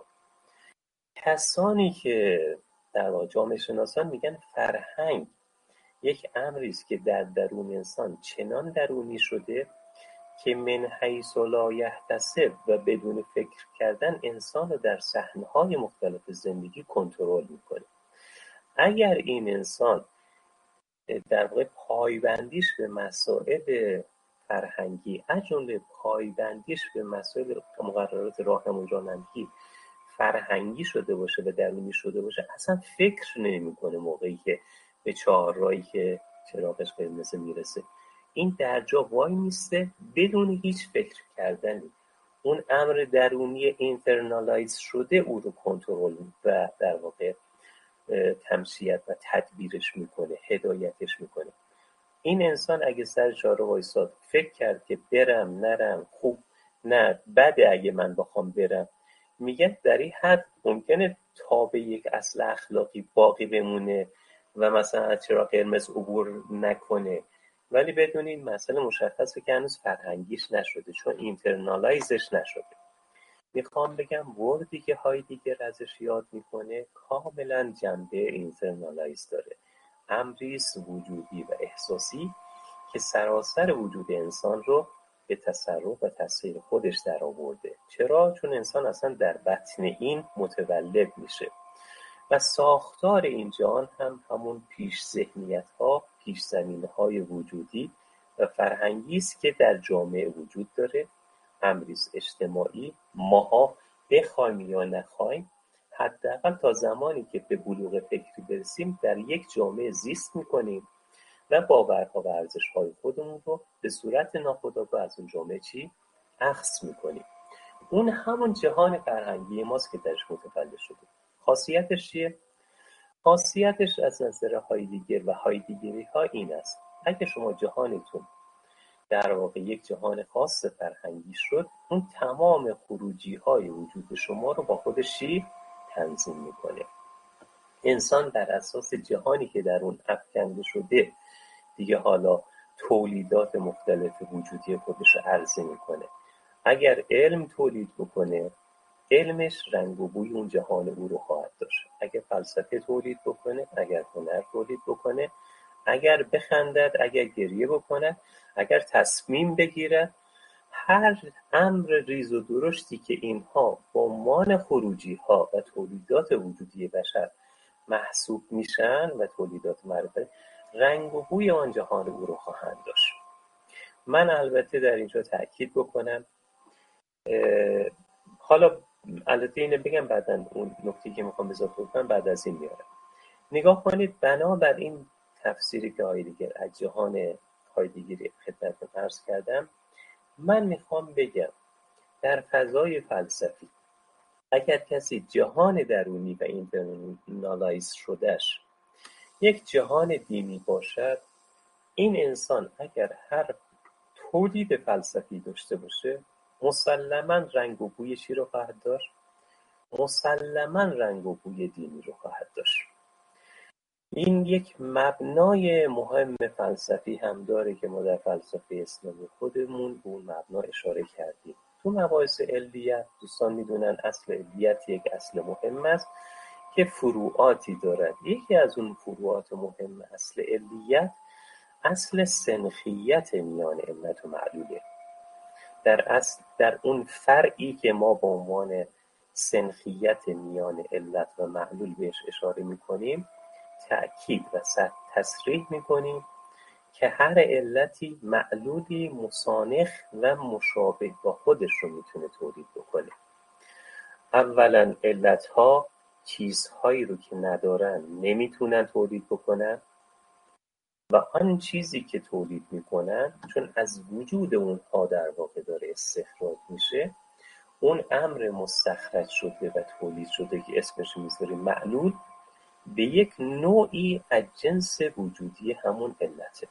کسانی که در واقع جامعه شناسان میگن فرهنگ یک امری است که در درون انسان چنان درونی شده که من حیث لا یحتسب و بدون فکر کردن انسان رو در صحنه‌های مختلف زندگی کنترل میکنه. اگر این انسان در واقع پایبندیش به مسائل فرهنگی، از جمله پایبندیش به مسائل مقررات راهنمایی رانندگی فرهنگی شده باشه و درونی شده باشه، اصلا فکر نمی‌کنه موقعی که به چهارراهی که چراغش قرمز میرسه، این در جا وای میسته بدون هیچ فکر کردنی. اون امر درونی اینترنالایز شده او رو کنترل و در واقع تمشیت و تدبیرش میکنه، هدایتش میکنه. این انسان اگه سر چهارراه وایساد فکر کرد که برم نرم، خوب نه بده اگه من بخوام برم، میگه در این حد ممکنه تا به یک اصل اخلاقی باقی بمونه و مثلا از چراغ قرمز عبور نکنه، ولی بدون این مسئله مشخصه که هنوز فرهنگیش نشده، چون اینترنالایزش نشده. میخوام بگم وردی که هایدگر ازش یاد میکنه کاملا جنبه اینترنالایز داره، امریست وجودی و احساسی که سراسر وجود انسان رو به تصرف و تسخیر خودش در آورده. چرا؟ چون انسان اصلا در بطن این متولد میشه و ساختار این جهان هم همون پیش ذهنیت ها، پیش زمینه های وجودی و فرهنگی است که در جامعه وجود داره، امریست اجتماعی. ماها بخوایم یا نخوایم، حداقل تا زمانی که به بلوغ فکری برسیم در یک جامعه زیست میکنیم و باورها و ارزش‌های خودمون رو به صورت ناخودآگاه از اون جامعه چی؟ اخذ میکنیم. اون همون جهان فرهنگی ماست که درش متولد شده. خاصیتش چیه؟ خاصیتش از نظر هایدگر و هایدگری ها این است: اگه شما جهانتون در واقع یک جهان خاص فرهنگی شد، اون تمام خروجی های وجود شما رو با خودش تنظیم میکنه. انسان در اساس جهانی که در اون افکنده شده دیگه حالا تولیدات مختلف وجودی خودش رو عرضه میکنه. اگر علم تولید بکنه، علمش رنگ و بوی اون جهان او رو خواهد داشت. اگر فلسفه تولید بکنه، اگر هنر تولید بکنه، اگر بخندد، اگر گریه بکنه، اگر تصمیم بگیره، هر امر ریز و درشتی که اینها با عنوان خروجی ها و تولیدات وجودی بشر محسوب میشن و تولیدات معرفت، رنگ و بوی آن جهان او رو خواهند داشت. من البته در اینجا تأکید بکنم، حالا البته اینو بگم بعدن اون نکته که میخوام اضافه کنم بعد از این میارم. نگاه کنید، بنابر این تفسیری که هایدگر از جهان هایدگری خدمتتون عرض کردم، من میخوام بگم در فضای فلسفی اگر کسی جهان درونی و اینترنالایز شدهش یک جهان دینی باشد، این انسان اگر هر تولید فلسفی داشته باشه، مسلما رنگ و بوی چی رو خواهد داشت؟ مسلما رنگ و بوی دینی رو خواهد داشت. این یک مبنای مهم فلسفی هم داره که ما در فلسفه اسلامی خودمون به اون مبنا اشاره کردیم. تو مباحث علیت دوستان میدونن اصل علیت یک اصل مهم است که فروعاتی دارد. یکی از اون فروعات مهم اصل علیت اصل سنخیت میان علت و معلوله. در اصل در اون فرعی که ما با عنوان سنخیت میان علت و معلول بهش اشاره میکنیم، تأکید و تصریح میکنیم که هر علتی معلولی مسانخ و مشابه با خودش رو میتونه تولید بکنه. اولا علتها چیزهایی رو که ندارن نمیتونن تولید بکنن و آن چیزی که تولید میکنن چون از وجود اونها در واقع داره استخراج میشه، اون امر مستخرج شده و تولید شده که اسمش میذاریم معلول، به یک نوعی از جنس وجودی همون علته.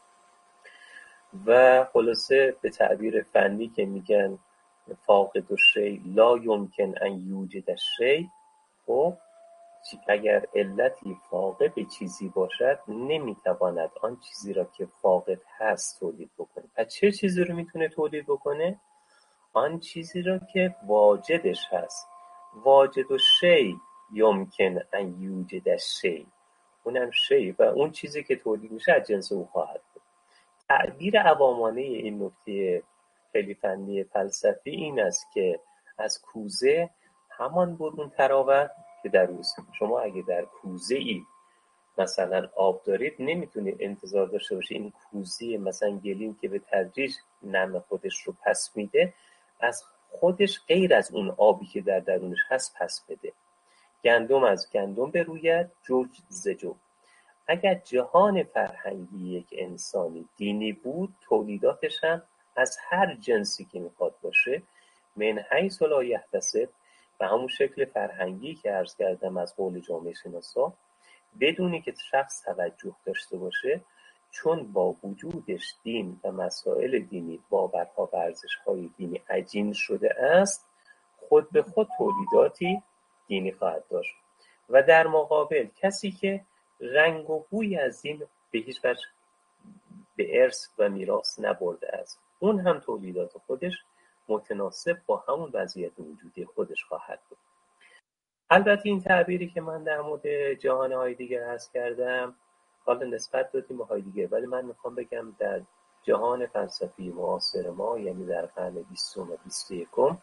و خلاصه به تعبیر فنی که میگن فاقد الشیء لا یمکن ان یوجد الشیء، خب اگر علتی فاقد چیزی باشد نمیتواند آن چیزی را که فاقد هست تولید بکنه. پس چه چیزی رو میتونه تولید بکنه؟ آن چیزی را که واجدش هست. واجد الشیء یمکن ان یوجد الشیء، اونم شیء و اون چیزی که تولید میشه از جنس او خواهد بود. تعبیر عوامانه این نکته خیلی فنی فلسفی این است که از کوزه همان برون تراود که در اوست. شما اگه در کوزه ای مثلا آب دارید، نمیتونید انتظار داشته باشید این کوزه مثلا گلیم که به تدریج نم خودش رو پس میده از خودش غیر از اون آبی که در درونش هست پس بده. گندم از گندم بروید، جو ز جو. اگر جهان فرهنگی یک انسانی دینی بود، تولیداتش هم از هر جنسی که میخواد باشه، من حیث لا یحتسب، به همون شکل فرهنگی که عرض کردم از قول جامعه شناسا، بدونی که شخص توجه داشته باشه، چون با وجودش دین و مسائل دینی، باورها و ارزش‌های دینی عجین شده است، خود به خود تولیداتی دینی خواهد داشت. و در مقابل کسی که رنگ و بوی از این به هیچ وجه به ارث و میراث نبرده است، اون هم تولیدات خودش متناسب با همون وضعیت وجودی خودش خواهد بود. البته این تعبیری که من در مورد جهان هایدگر عرض کردم حالا نسبت دادیم به هایدگر، ولی من میخوام بگم در جهان فلسفی معاصر ما، یعنی در قرن بیستم و بیست و یکم،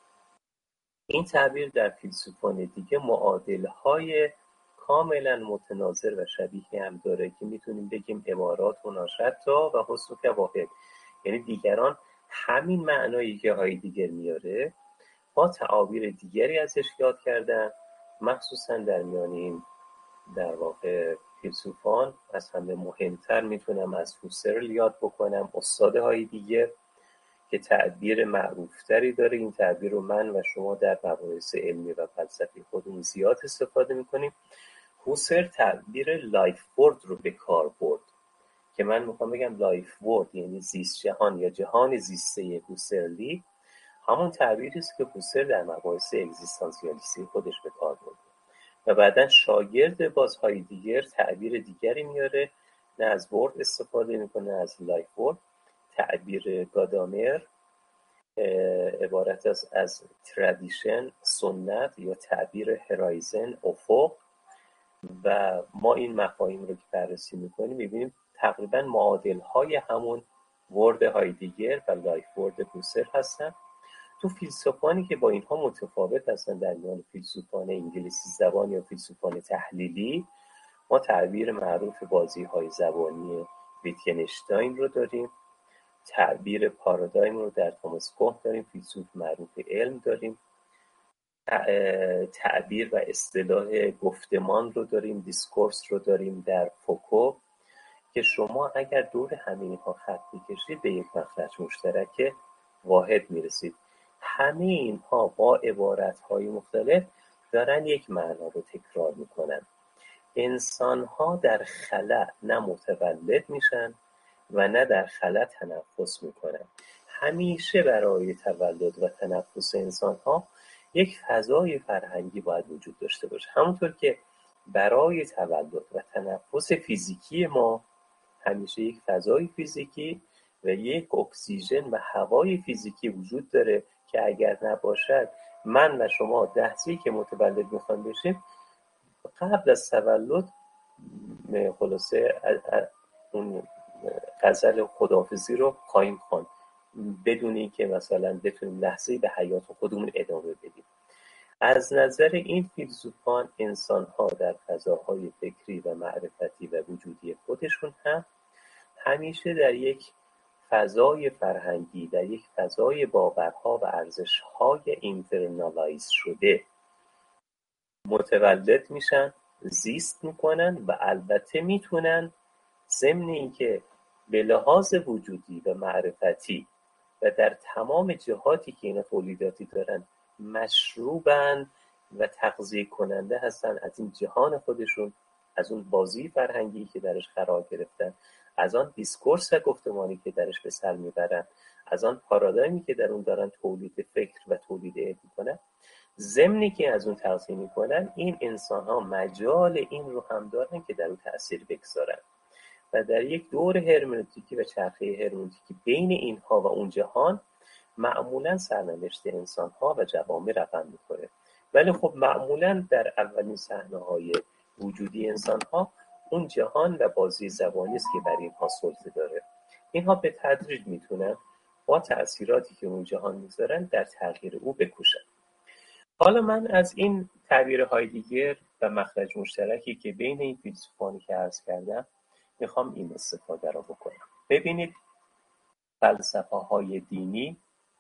این تعبیر در فیلسوفان دیگه معادلهای کاملا متناظر و شبیه هم داره که میتونیم بگیم عبارات و ناشتا و حسن و کواهد. یعنی دیگران همین معنایی که هایدگر میاره با تعابیر دیگری ازش یاد کردن، مخصوصا در میان این در واقع فیلسوفان از همه مهمتر میتونم از هوسرل یاد بکنم، استاد هایدگر، که تعبیر معروفتری داره. این تعبیر رو من و شما در مباحث علمی و فلسفی خودمون زیاد استفاده میکنیم. هوسر تعبیر لایف ورد رو به کار برد که من میخوام بگم لایف ورد یعنی زیست جهان یا جهان زیسته هوسرلی همون تعبیری است که هوسر در مباحث اگزیستانسیالیستی خودش به کار برد و بعدن شاگرد باز هایدگر تعبیر دیگری میاره، نه از ورد استفاده میکنه از لایف ورد. تعبیر گادامر عبارت است از ترادیشن سنت یا تعبیر هرایزن افق و ما این مفاهیم رو که بررسی میکنیم میبینیم تقریبا معادل های همون ورد هایدگر و لایف ورد هوسر هستن. تو فیلسوفانی که با اینها متفاوت هستن در میان فیلسوفان انگلیسی زبان یا فیلسوفان تحلیلی، ما تعبیر معروف بازی های زبانی ویتگنشتاین رو داریم، تعبیر پارادایم رو در توماس کوه داریم، فیلسوف معروف علم داریم، تعبیر و اصطلاح گفتمان رو داریم، دیسکورس رو داریم در فوکو، که شما اگر دور همه اینها خط بکشید به یک مخرج مشترک واحد میرسید. همه اینها با عبارت‌های مختلف دارن یک معنا رو تکرار میکنن. انسان‌ها در خلا نه متولد میشن و نه در خلا تنفس میکنن. همیشه برای تولد و تنفس انسان‌ها یک فضای فرهنگی باید وجود داشته باشه. همونطور که برای تولد و تنفس فیزیکی ما همیشه یک فضای فیزیکی و یک اکسیژن و هوای فیزیکی وجود داره که اگر نباشد من و شما لحظه‌ای که متولد میخوان بشیم قبل از تولد خلاصه اون غزل خداحافظی رو خواهیم خواند بدون اینکه مثلا بتونیم لحظه‌ای به حیات خودمون ادامه بدیم. از نظر این فیلسوفان انسان‌ها در فضاهای فکری و معرفتی و وجودی خودشون هم همیشه در یک فضای فرهنگی، در یک فضای باورها و ارزش‌های اینترنالایز شده متولد میشن، زیست میکنن و البته میتونن ضمن اینکه به لحاظ وجودی و معرفتی و در تمام جهاتی که اینا تولیداتی دارن مشروبن و تغذیه کننده هستن از این جهان خودشون، از اون بازی فرهنگی که درش قرار گرفتن، از آن دیسکورس و گفتمانی که درش به سر میبرن، از آن پارادایمی که در اون دارن تولید فکر و تولید علم میکنن. ضمنی که از اون تغذیه میکنن این انسان ها مجال این رو هم دارن که در اون تأثیر بگذارن و در یک دور هرمنوتیکی و چرخه هرمنوتیکی بین اینها و اون جهان معمولا سرنوشت انسان ها و جوامع رقم میخوره. ولی خب معمولا در اولین صحنه های وجودی انسان ها اون جهان و بازی زبانی است که بر اینها سلطه داره. اینها به تدریج میتونن با تأثیراتی که اون جهان میذارن در تغییر او بکوشن. حالا من از این تعبیر هایدگر و مخرج مشترکی که بین این فیلسوفانی که عرض کردم میخوام این استفاده رو بکنم. ببینید فلسفه های دینی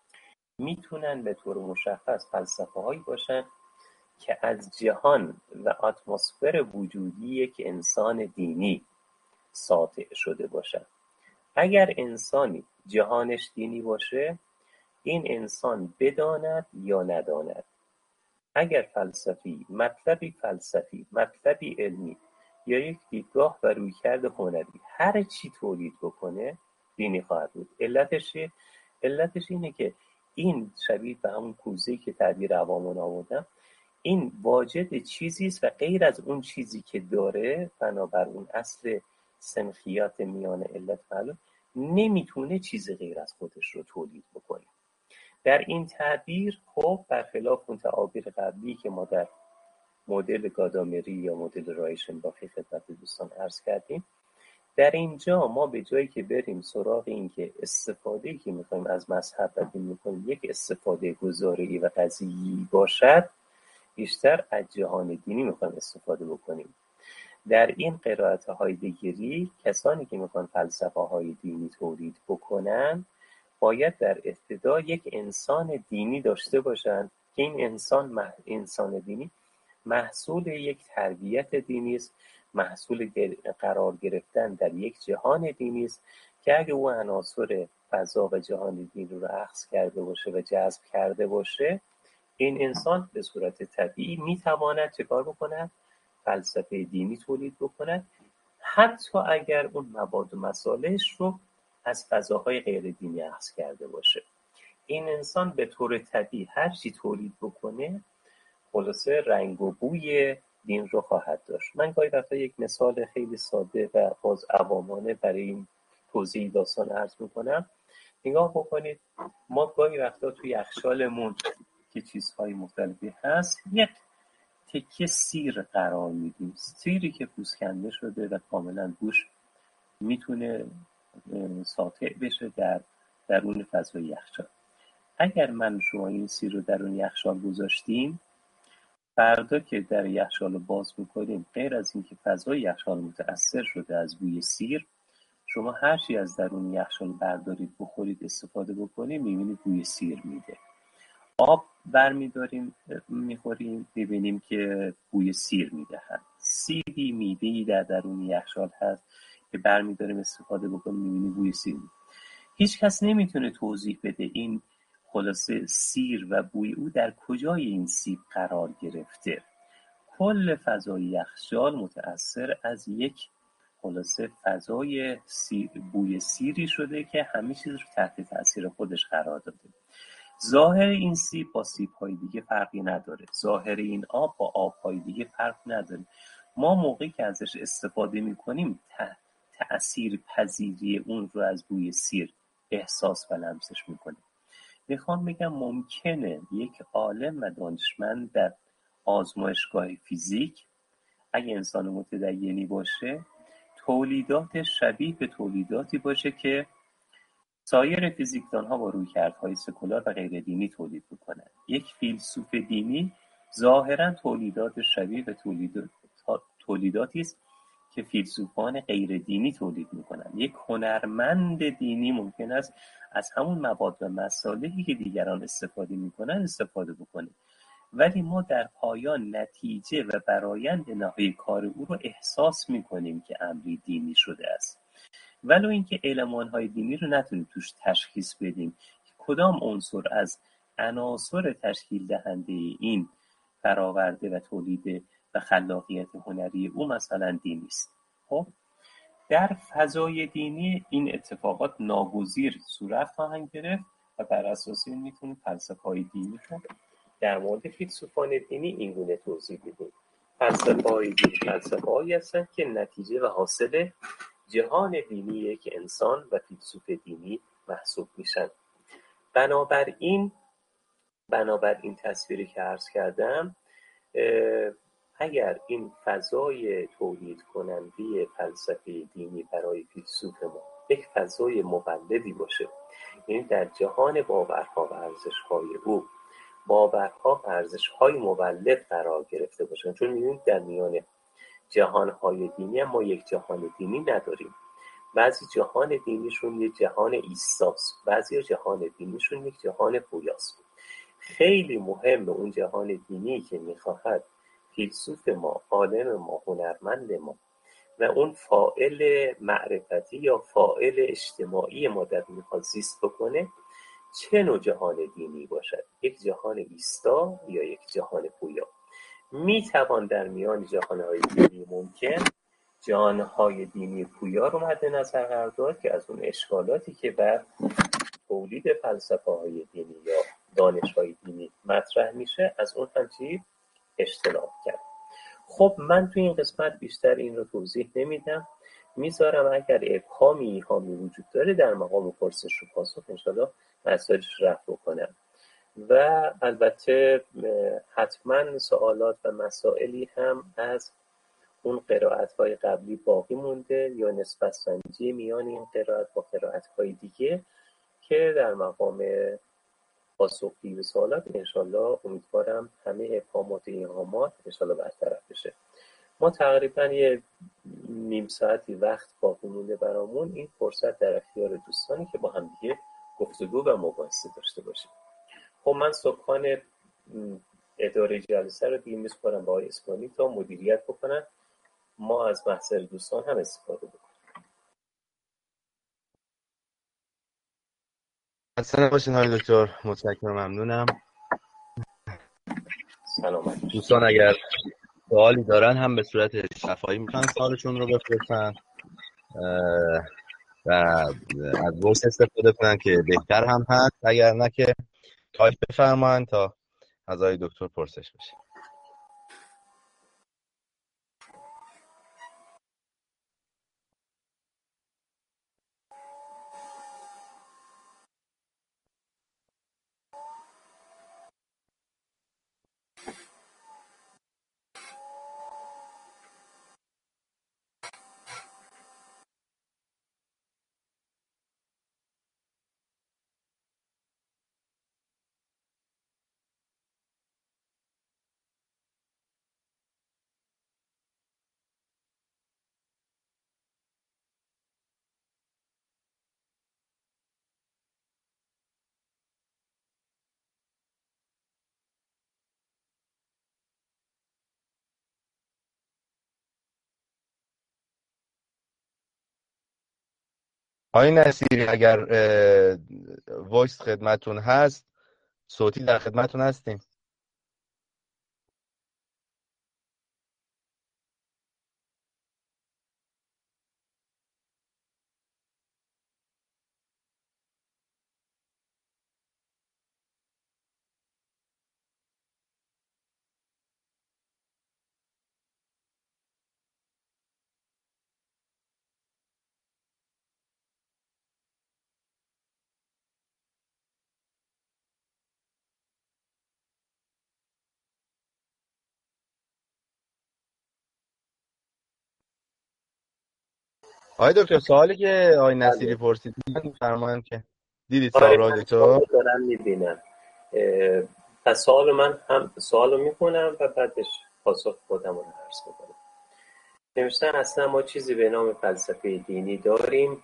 میتونن به طور مشخص فلسفه هایی باشن که از جهان و اتمسفر وجودی یک انسان دینی ساطع شده باشن. اگر انسانی جهانش دینی باشه این انسان بداند یا نداند، اگر فلسفی، مطلبی فلسفی، مطلبی علمی یا یک دیدگاه و رویکرد هنری هر چی تولید بکنه دینی خواهد بود. علتش چیه؟ علتش اینه که این شبیه به همون کوزه‌ای که تعبیر عوامون آوردم، این واجد چیزی است و غیر از اون چیزی که داره بنابر اون اصل سنخیات میان علت معلوم نمیتونه چیز غیر از خودش رو تولید بکنه. در این تعبیر خب برخلاف اون تعابیر قبلی که ما در مدل گادامری یا مدل رایشنباخی خدمت دوستان عرض کردیم، در اینجا ما به جایی که بریم سراغ این که استفاده‌ای که می‌خوایم از مذهب و دین می‌کنیم یک استفاده گزاره‌ای و قضیه‌ای باشد، بیشتر از جهان دینی می‌خوایم استفاده بکنیم. در این قرائت هایدگری کسانی که می‌خوان فلسفه‌های دینی تولید بکنن باید در ابتدا یک انسان دینی داشته باشند که این انسان مح... انسان دینی محصول یک تربیت دینی است، محصول قرار گرفتن در یک جهان دینی است که اگه او عناصر فضا و جهان دین رو اخذ کرده باشه و جذب کرده باشه، این انسان به صورت طبیعی میتواند چه کار بکند؟ فلسفه دینی تولید بکند، حتی اگر اون مواد و مسالش رو از فضاهای غیر دینی اخذ کرده باشه. این انسان به طور طبیعی هر چی تولید بکنه خلاصه رنگ و بوی دین رو خواهد داشت. من گاهی وقتا یک مثال خیلی ساده و باز عوامانه برای این توضیح داستان عرض میکنم. نگاه بکنید، ما گاهی وقتا توی یخچالمون که چیزهای مختلفی هست یک تکه سیر قرار میدیم، سیری که پوست کنده شده و کاملا بوش میتونه ساطع بشه در درون فضای یخچال. اگر من شما این سیر رو درون یخچال گذاشتیم، فردا که در یخچال رو باز میکنیم، غیر از اینکه فضای یخچال متأثر شده از بوی سیر، شما هر چی از درون یخچال بردارید بخورید استفاده بکنید میبینید بوی سیر میده. آب برمیداریم میخوریم میبینیم که بوی سیر میدهد. سیبی میوه‌ای در درون یخچال هست که برمیداریم استفاده بکنیم میبینیم بوی سیر میده. هیچ کس نمیتونه توضیح بده این خلاصه سیر و بوی او در کجای این سیب قرار گرفته. کل فضای یخچال متأثر از یک خلاصه فضای سیر، بوی سیری شده که همه چیز رو تحت تاثیر خودش قرار داده. ظاهر این سیب با سیب‌های دیگه فرقی نداره، ظاهر این آب با آب‌های دیگه فرق نداره. ما موقعی که ازش استفاده میکنیم تأثیر پذیری اون رو از بوی سیر احساس و لمسش میکنیم. میخوام بگم ممکنه یک عالم و دانشمند در آزمایشگاه فیزیک اگه انسان متدینی باشه تولیدات شبیه به تولیداتی باشه که سایر فیزیکدان‌ها با رویکردهای سکولار و غیر دینی تولید میکنن. یک فیلسوف دینی ظاهراً تولیدات شبیه به تولیدات تولیداتی است که فیلسوفان غیر دینی تولید میکنن. یک هنرمند دینی ممکن است از همون مواد و مصالحی که دیگران استفاده میکنن استفاده بکنه، ولی ما در پایان نتیجه و برآیند نهایی کار او رو احساس میکنیم که امری دینی شده است، ولو اینکه المان‌های دینی رو نتونیم توش تشخیص بدیم کدام عنصر از عناصر تشکیل دهنده این فراورده و تولید و خلاقیت هنری او مثلا دینی است. خب در فضای دینی این اتفاقات ناگزیر صورت خواهند گرفت و بر اساس این میتونیم فلسفه‌های دینی رو در مورد فیلسوفان دینی اینگونه توضیح بدیم. فلسفه‌های دینی فلسفه‌هایی هستند که نتیجه و حاصل جهان دینی یک انسان و فیلسوف دینی محسوب میشن. بنابراین بنابراین تصویری که عرض کردم، اگر این فضای تولید کننده فلسفه دینی برای فیلسوف ما یک فضای مولدی باشه، یعنی در جهان باورها و ارزش‌های او باورها و ارزش‌های مولد قرار گرفته باشن، چون می‌بینید در میان جهان‌های دینی ما یک جهان دینی نداریم. بعضی جهان دینیشون یک جهان ایستاست، بعضی جهان دینیشون یک جهان پویاست. خیلی مهم اون جهان دینی که میخواهد فیلسوف ما، عالم ما، هنرمند ما و اون فاعل معرفتی یا فاعل اجتماعی ما در میخواد زیست بکنه چه نوع جهان دینی باشد، یک جهان ایستا یا یک جهان پویا. میتوان در میان جهانهای دینی ممکن جهانهای دینی پویا رو مد نظر قرار داد که از اون اشکالاتی که بر تولید فلسفه های دینی یا دانش های دینی مطرح میشه از اون هم چی اجتناب کرد. خب من توی این قسمت بیشتر این رو توضیح نمیدم، میذارم اگر ابهامی ایهامی وجود داره در مقام پرسش و پاسخ انشاءالله مسائلش رفع بکنم و البته حتما سوالات و مسائلی هم از اون قرائت‌های قبلی باقی مونده یا نسبت سنجی میان این قرائت با قرائت‌های دیگه که در مقام پاسخگویی به سوالات انشالله امیدوارم همه ابهامات و ایهامات انشالله برطرف بشه. ما تقریبا یه نیم ساعتی وقت باقی مونده برامون، این فرصت در اختیار دوستانی که با هم دیگه گفتگو و مباحثه داشته باشیم. خب من صبحان اداره جلسه رو دیگه میسپارم با آقای اسلامی تا مدیریت بکنن، ما از محضر دوستان هم استفاده بکنیم. خسته نباشین های دکتر، متشکرم، ممنونم. سلامت. دوستان اگر سوالی دارن هم به صورت شفاهی میتونن سوالشون رو بپرسن و از وایس استفاده کنن که بهتر هم هست، اگر نه که تایپ بفرمایید تا از آقای دکتر پرسش بشه. آقای نصیری اگر وایس خدمتون هست، صوتی در خدمتون هستیم. آقای دکتر سوالی که آقای نصیری بله. پرسید فرمایید که دیدید آره، سوال آقای من دکتر. سوال رو دارم میبینم. پس سوال من هم سوال رو میکنم و بعدش پاسخ خودم رو عرض میکنم. نوشتن اصلا ما چیزی به نام فلسفه دینی داریم،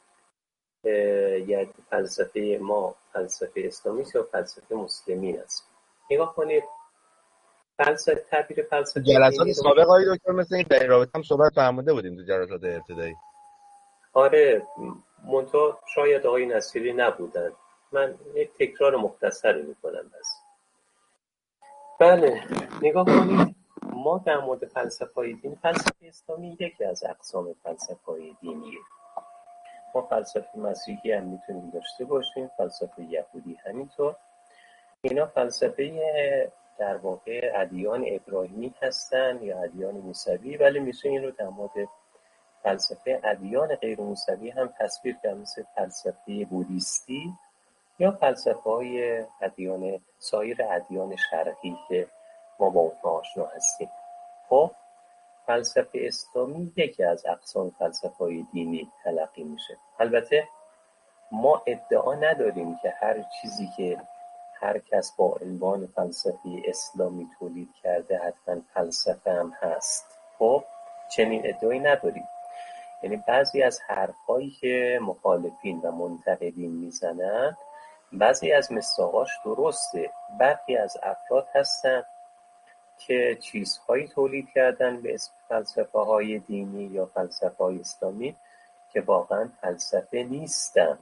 یعنی فلسفه ما فلسفه اسلامی یا فلسفه مسلمین است. نگاه کنید، فلسفه تعبیر تو فلسفه جلسات دینی رو سابق آقای دکتر مثل این در این رابطه هم صحبت فرموده بودیم تو جلسات ابتدایی. آره، منتها شاید آقای نصیری نبودن. من یک تکرار مختصری میکنم بس. بله، نگاه کنید، ما در مورد فلسفه‌های دینی، فلسفه اسلامی یکی از اقسام فلسفه‌های دینیه. ما فلسفه مسیحی هم میتونیم داشته باشیم، فلسفه یهودی همینطور. اینا فلسفه در واقع ادیان ابراهیمی هستن یا ادیان موسوی، ولی میشه این رو در مورد فلسفه ادیان غیر موسوی هم تصویر کرد، مثل فلسفه بودیستی یا فلسفه های ادیان سایر ادیان شرقی که ما با اونها آشنا هستیم. خب فلسفه اسلامی یکی از اقسام فلسفه های دینی تلقی میشه. البته ما ادعا نداریم که هر چیزی که هر کس با عنوان فلسفه اسلامی تولید کرده حتما فلسفه هم هست. خب چنین ادعایی نداریم. یعنی بعضی از حرفایی که مخالفین و منتقدین میزنن، بعضی از مصداقاش درسته. برخی از افراد هستن که چیزهایی تولید کردن به اسم فلسفه های دینی یا فلسفه های اسلامی که واقعا فلسفه نیستن،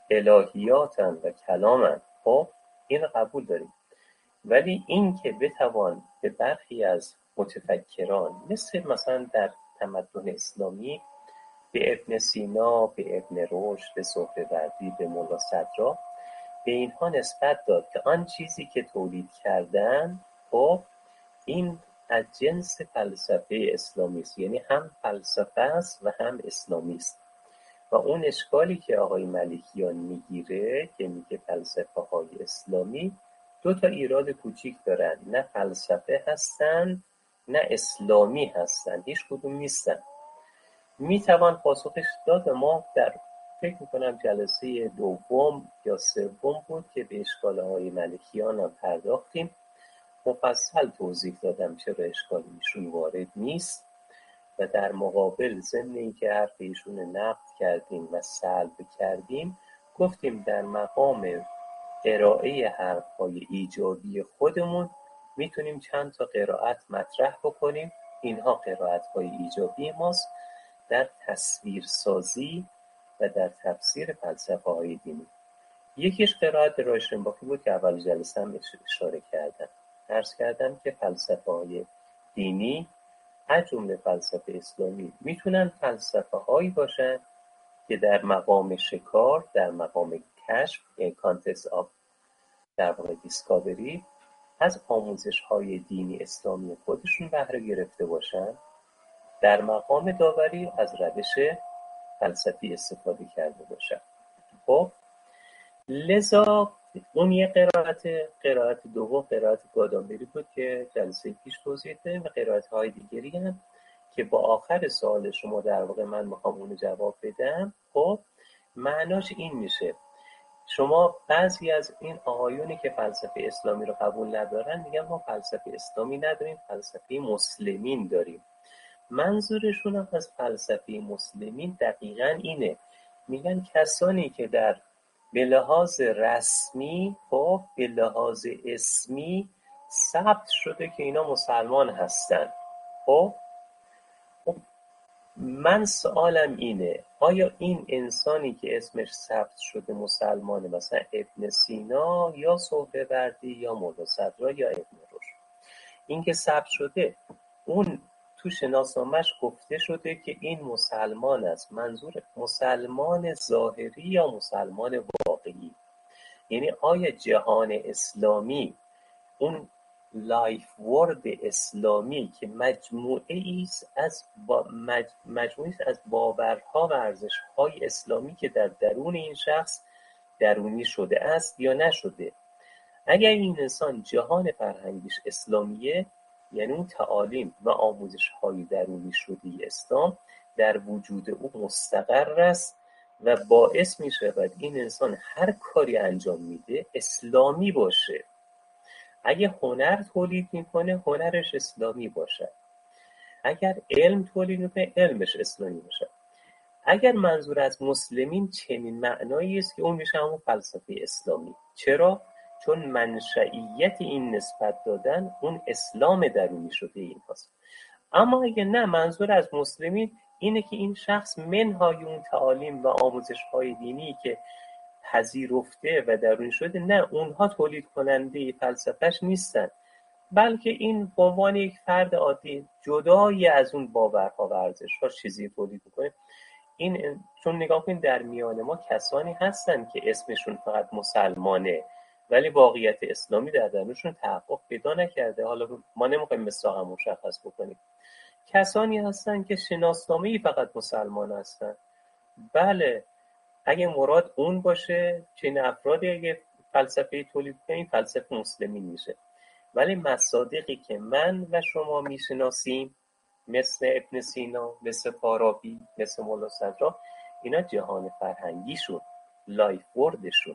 الهیاتن و کلامن. خب این قبول داریم، ولی این که بتوان به برخی از متفکران مثل مثلا در تمدن اسلامی به ابن سینا، به ابن رشد، به سهروردی، به ملا صدرا، به اینها نسبت داد که آن چیزی که تولید کردن خب این از جنس فلسفه اسلامی است، یعنی هم فلسفه است و هم اسلامی است. و اون اشکالی که آقای ملکیان میگیره که میگه فلسفه های اسلامی دو تا ایراد کوچیک دارن، نه فلسفه هستن نه اسلامی هستن، هیچ کدوم نیستن. میتوان پاسخش داد. ما در فکر میکنم جلسه دوم یا سوم بود که به اشکال های ملکیان هم پرداختیم، مفصل توضیح دادم چرا اشکال ایشون وارد نیست و در مقابل ضمن اینکه حرف ایشون نقد کردیم و سلب کردیم، گفتیم در مقام ارائه حرف‌های ایجابی خودمون میتونیم چند تا قرائت مطرح بکنیم. اینها قرائت‌های ایجابی ماست در تصویرسازی و در تفسیر فلسفه‌های دینی. یکیش قرائت رایشنباخی بود که اول جلسه هم اشاره کردم. عرض کردم که فلسفه های دینی از جمله فلسفه اسلامی میتونن فلسفه هایی باشن که در مقام شکار، در مقام کشف، یعنی کانتکست آف در واقع دیسکاوری، از آموزش های دینی اسلامی خودشون بهره گرفته باشن، در مقام داوری از روش فلسفی استفاده کرده باشن. خب لذا اون یه قرائت قرائت دوم قرائت گادامبری بود که جلسه پیش توضیح دادیم و قرائت های دیگری هم که با آخر سوال شما در واقع من میخوام اونو جواب بدم. خب معناش این میشه شما بعضی از این آقایونی که فلسفه اسلامی رو قبول ندارن میگن ما فلسفه اسلامی نداریم، فلسفه مسلمین داریم. منظورشون هم از فلسفه مسلمین دقیقاً اینه، میگن کسانی که در به لحاظ رسمی و به لحاظ اسمی ثبت شده که اینا مسلمان هستن. خب من سوالم اینه آیا این انسانی که اسمش ثبت شده مسلمانه، مثلا ابن سینا یا صحبه‌وردی یا مولا صدرا یا ابن رشد، این که ثبت شده اون تو شناسنامه‌اش گفته شده که این مسلمان است، منظور مسلمان ظاهری یا مسلمان واقعی؟ یعنی آیا جهان اسلامی اون لایف ورد اسلامی که مجموعه ایست از با مج... مجموعه ایست از باورها و ارزش‌های اسلامی که در درون این شخص درونی شده است یا نشده؟ اگر این انسان جهان فرهنگیش اسلامیه، یعنی اون تعالیم و آموزش‌های درونی شده اسلام در وجود او مستقر است و باعث می‌شود این انسان هر کاری انجام میده اسلامی باشه. اگه هنر تولید میکنه هنرش اسلامی باشه، اگر علم تولید میکنه علمش اسلامی باشه. اگر منظور از مسلمین چنین معنایی است که اون میشه همون فلسفه اسلامی. چرا؟ چون منشئیت این نسبت دادن اون اسلام درونی شده این هست. اما اگه نه منظور از مسلمین اینه که این شخص منهای اون تعالیم و آموزش های دینی که پذیرفته و درونی شده، نه اونها تولید کننده فلسفهش نیستن، بلکه این به عنوان یک فرد عادی جدایی از اون باورها و ارزش‌ها چیزی تولید میکنه. این چون نگاه کنید در میان ما کسانی هستن که اسمشون فقط مسلمانه ولی واقعیت اسلامی در درونشون تحقق پیدا نکرده. حالا ما نمیخوایم مصداق مشخص بکنیم. کسانی هستن که شناسنامه‌ای فقط مسلمان هستن. بله اگه مراد اون باشه چنین افرادی اگه فلسفه تولید کنیم فلسفه مسلمین میشه. ولی مصادیقی که من و شما میشناسیم مثل ابن سینا، مثل فارابی، مثل مولا صدرا، اینا جهان فرهنگیشون، لایف وردشون،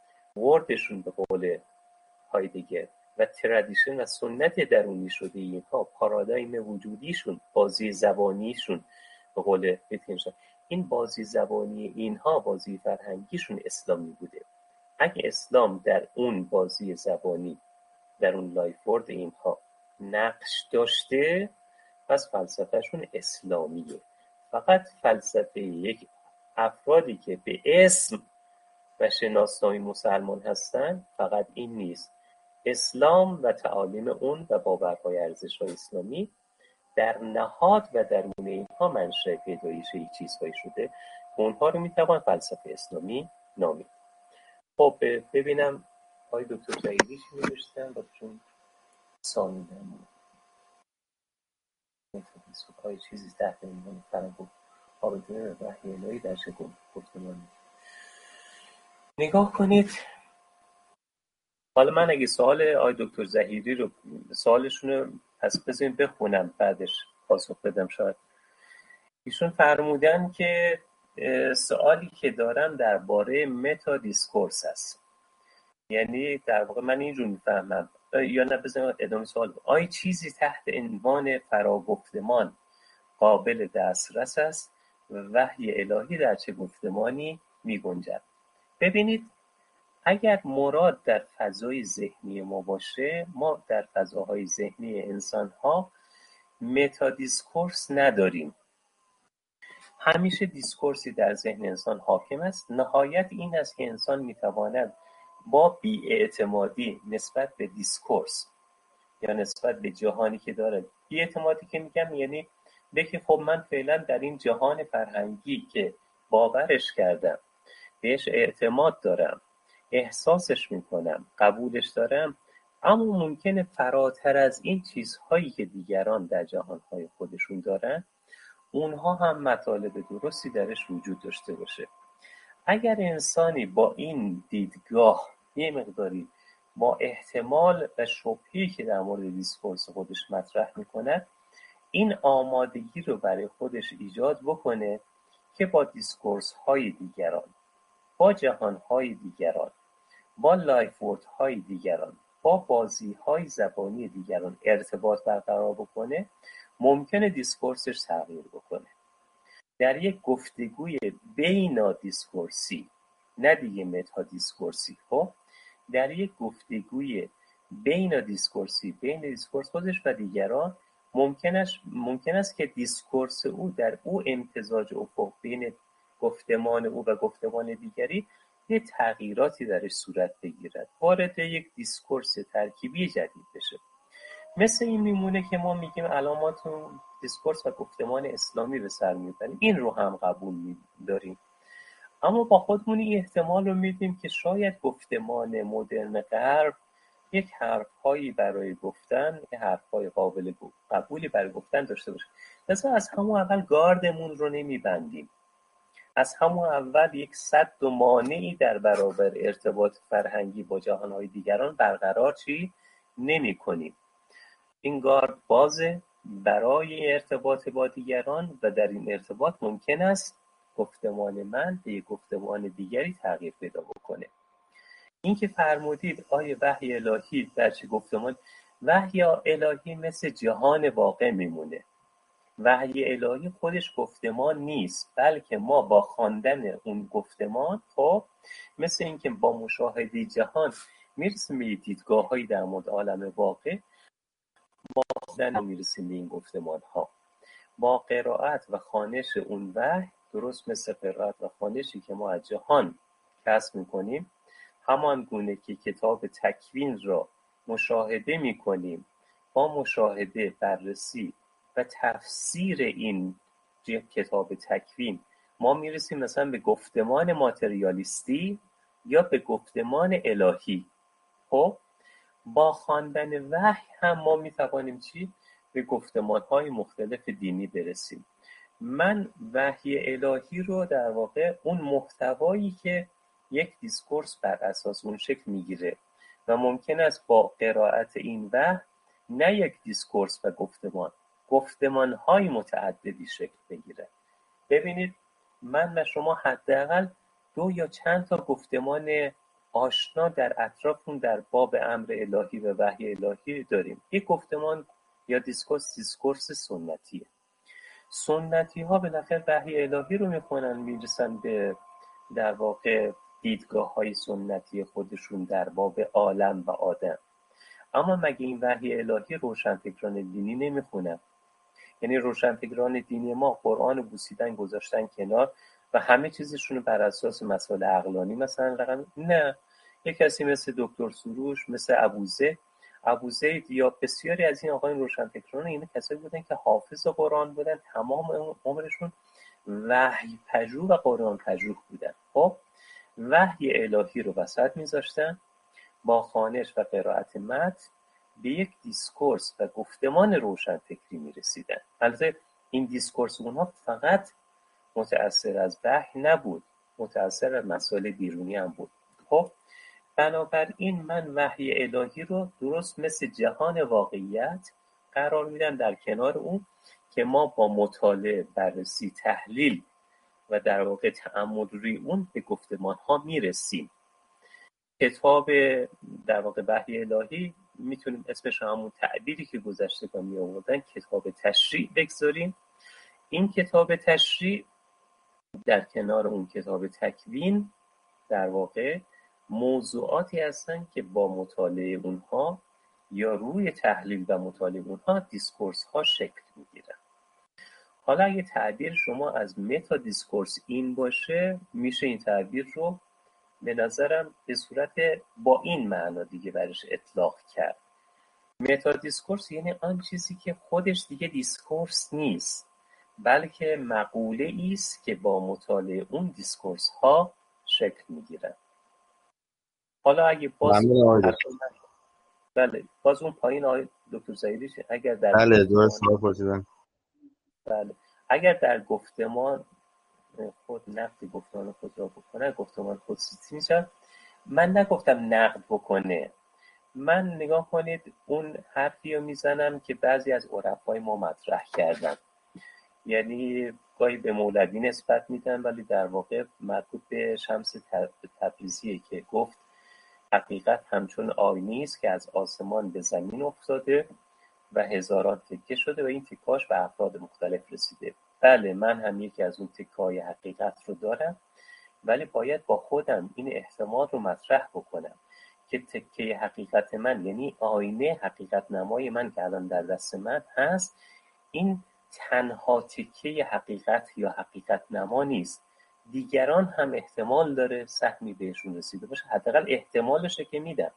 وردشون به قول هایدگر و ترادیشن و سنت درونی شده اینها، پارادایم وجودیشون، بازی زبانیشون به قول ویتگنشتاین، این بازی زبانی اینها، بازی فرهنگیشون اسلامی بوده. اگه اسلام در اون بازی زبانی، در اون لایف ورد اینها نقش داشته، پس فلسفهشون اسلامیه. فقط فلسفه یک افرادی که به اسم و شناسنامه مسلمان هستن فقط این نیست. اسلام و تعالیم اون و باورهای ارزش‌های اسلامی در نهاد و درون اینها منشأ پیدایش یک چیزهایی شده که اونها رو میتوان فلسفه اسلامی نامید. خب ببینم آقای دکتر زهیری چی نوشتن با چون سامیدن های چیزی تحت عنوان فرهنگ آبدونه و وحی الهی در چه گفتمان. نگاه کنید، حالا من اگه سوال آقای دکتر زهیری رو سوالشون رو پس بذاریم بخونم بعدش پاسخ بدم. شاید ایشون فرمودن که سوالی که دارم درباره متا دیسکورس است، یعنی در واقع من اینجور میفهمم یا نه، بذاریم ادامه سوال. آیا چیزی تحت عنوان فراگفتمان قابل دسترس است و وحی الهی در چه گفتمانی می گنجد؟ ببینید اگر مراد در فضای ذهنی ما باشه، ما در فضاهای ذهنی انسان ها متا دیسکورس نداریم. همیشه دیسکورسی در ذهن انسان حاکم است. نهایت این است که انسان میتواند با بی‌اعتمادی نسبت به دیسکورس یا نسبت به جهانی که داره، بی‌اعتمادی که میگم یعنی بگه خب من فعلا در این جهان فرهنگی که باورش کردم، بهش اعتماد دارم، احساسش میکنم، قبولش دارم، اما ممکنه فراتر از این چیزهایی که دیگران در جهانهای خودشون دارن اونها هم مطالب درستی درش وجود داشته باشه. اگر انسانی با این دیدگاه یه مقداری با احتمال و شبهه‌ای که در مورد دیسکورس خودش مطرح میکنه، این آمادگی رو برای خودش ایجاد بکنه که با دیسکورس های دیگران، با جهان های دیگران، با لایف ورد های دیگران، با بازی های زبانی دیگران ارتباط برقرار بکنه، ممکنه دیسکورسش تغییر بکنه. در یک گفتگوی بینا دیسکورسی، نه دیگه متا دیسکورسی، خب در یک گفتگوی بینا دیسکورسی، بین دیسکورس خودش و دیگران، ممکن است ممکن است که دیسکورس او در او امتزاج افق بین گفتمان او و گفتمان دیگری یه تغییراتی درش صورت بگیرد، وارد یک دیسکورس ترکیبی جدید بشه. مثل این میمونه که ما میگیم الان ما تو دیسکورس و گفتمان اسلامی به سر میبریم، این رو هم قبول داریم، اما با خودمون این احتمال رو میدیم که شاید گفتمان مدرن غرب یک حرفهایی برای گفتن، یک حرفهای قابل قبولی برای گفتن داشته باشه. مثلا از همون اول گاردمون رو نمیبندیم، از همون اول یک سد و مانعی در برابر ارتباط فرهنگی با جهانهای دیگران برقرار چی نمی کنیم. این گارد بازه برای ارتباط با دیگران و در این ارتباط ممکن است گفتمان من به یک گفتمان دیگری تغییر پیدا بکنه. این که فرمودید آیا وحی الهی در چه گفتمان، وحی الهی مثل جهان واقع میمونه. وحی الهی خودش گفتمان نیست، بلکه ما با خواندن اون گفتمان، خب مثل این که با مشاهده جهان میرسیم به دیدگاه‌هایی در مورد عالم واقع، با خواندن میرسیم به این گفتمان ها. با قرائت و خوانش اون وحی، درست مثل قرائت و خوانشی که ما از جهان کسب میکنیم، همان گونه که کتاب تکوین را مشاهده میکنیم، با مشاهده، بررسی و تفسیر این کتاب تکوین ما میرسیم مثلا به گفتمان ماتریالیستی یا به گفتمان الهی. خب با خواندن وحی هم ما میتوانیم چی؟ به گفتمان‌های مختلف دینی برسیم. من وحی الهی رو در واقع اون محتوایی که یک دیسکورس بر اساس اون شکل میگیره و ممکن است با قرائت این وحی نه یک دیسکورس و گفتمان، گفتمان‌های متعددی شکل بگیره. ببینید من و شما حداقل دو یا چند تا گفتمان آشنا در اطرافون در باب امر الهی و وحی الهی داریم. یک گفتمان یا دیسکورس دیسکورس سنتیه. سنتی ها بالاخره وحی الهی رو میخونن، میرسن به در واقع دیدگاه های سنتی خودشون در باب عالم و آدم. اما مگه این وحی الهی روشنفکران دینی نمیخونن؟ یعنی روشنفکران دینی ما قرآن بوسیدن گذاشتن کنار و همه چیزشون بر اساس مسائل عقلانی مثلا رقم، نه. یک کسی مثل دکتر سروش، مثل ابوزید ابوزید یا بسیاری از این آقایان روشنفکران، اینا کسایی بودن که حافظ قرآن بودن، تمام عمرشون وحی پژوه و قرآن پژوه بودن. خب وحی الهی رو وسط میذاشتن، با خوانش و قرائت متن به یک دیسکورس و گفتمان روشنفکری میرسیدن. البته این دیسکورس اونها فقط متأثر از وحی نبود، متأثر از مسائل بیرونی هم بود. خب بنابراین من وحی الهی رو درست مثل جهان واقعیت قرار میدم در کنار اون که ما با مطالعه، بررسی، تحلیل و در واقع تأمل روی اون به گفتمان ها میرسیم. کتاب در واقع وحی الهی میتونیم اسمش همون تعبیری که گذشتگان می آوردن کتاب تشریع بگذاریم. این کتاب تشریع در کنار اون کتاب تکوین در واقع موضوعاتی هستن که با مطالعه اونها یا روی تحلیل و مطالعه اونها دیسکورس ها شکل میگیرن. حالا اگه تعبیر شما از متا دیسکورس این باشه، میشه این تعبیر رو به نظرم به صورت با این معنا دیگه برش اطلاق کرد. متا دیسکورس یعنی آن چیزی که خودش دیگه دیسکورس نیست، بلکه مقوله ایست که با مطالعه اون دیسکورس ها شکل میگیرن. حالا اگه باز ممنون آقای حرف دکتر. من بله باز اون پایین آقای دکتر زهیری اگر در بله دو گفتمان سوال پرسیدن. بله اگر در گفتمان خود نقد گفتمان خود را بکنه گفتمان خود سیستی میشه. من نگفتم نقد بکنه، من نگاه کنید اون حرفی رو میزنم که بعضی از عرفای ما مطرح کردن، یعنی گاهی به مولوی نسبت میدن ولی در واقع مربوط به شمس تبریزیه که گفت حقیقت همچون آینه است که از آسمان به زمین افتاده و هزاران تکه شده و این تکاش به افراد مختلف رسیده. بله من هم یکی از اون تکه‌های حقیقت رو دارم، ولی باید با خودم این احتمال رو مطرح بکنم که تکه حقیقت من، یعنی آینه حقیقت نمای من که الان در دست من هست، این تنها تکه حقیقت یا حقیقت نما نیست. دیگران هم احتمال داره سهمی بهشون رسیده باشه، حداقل احتمالشه که میدم.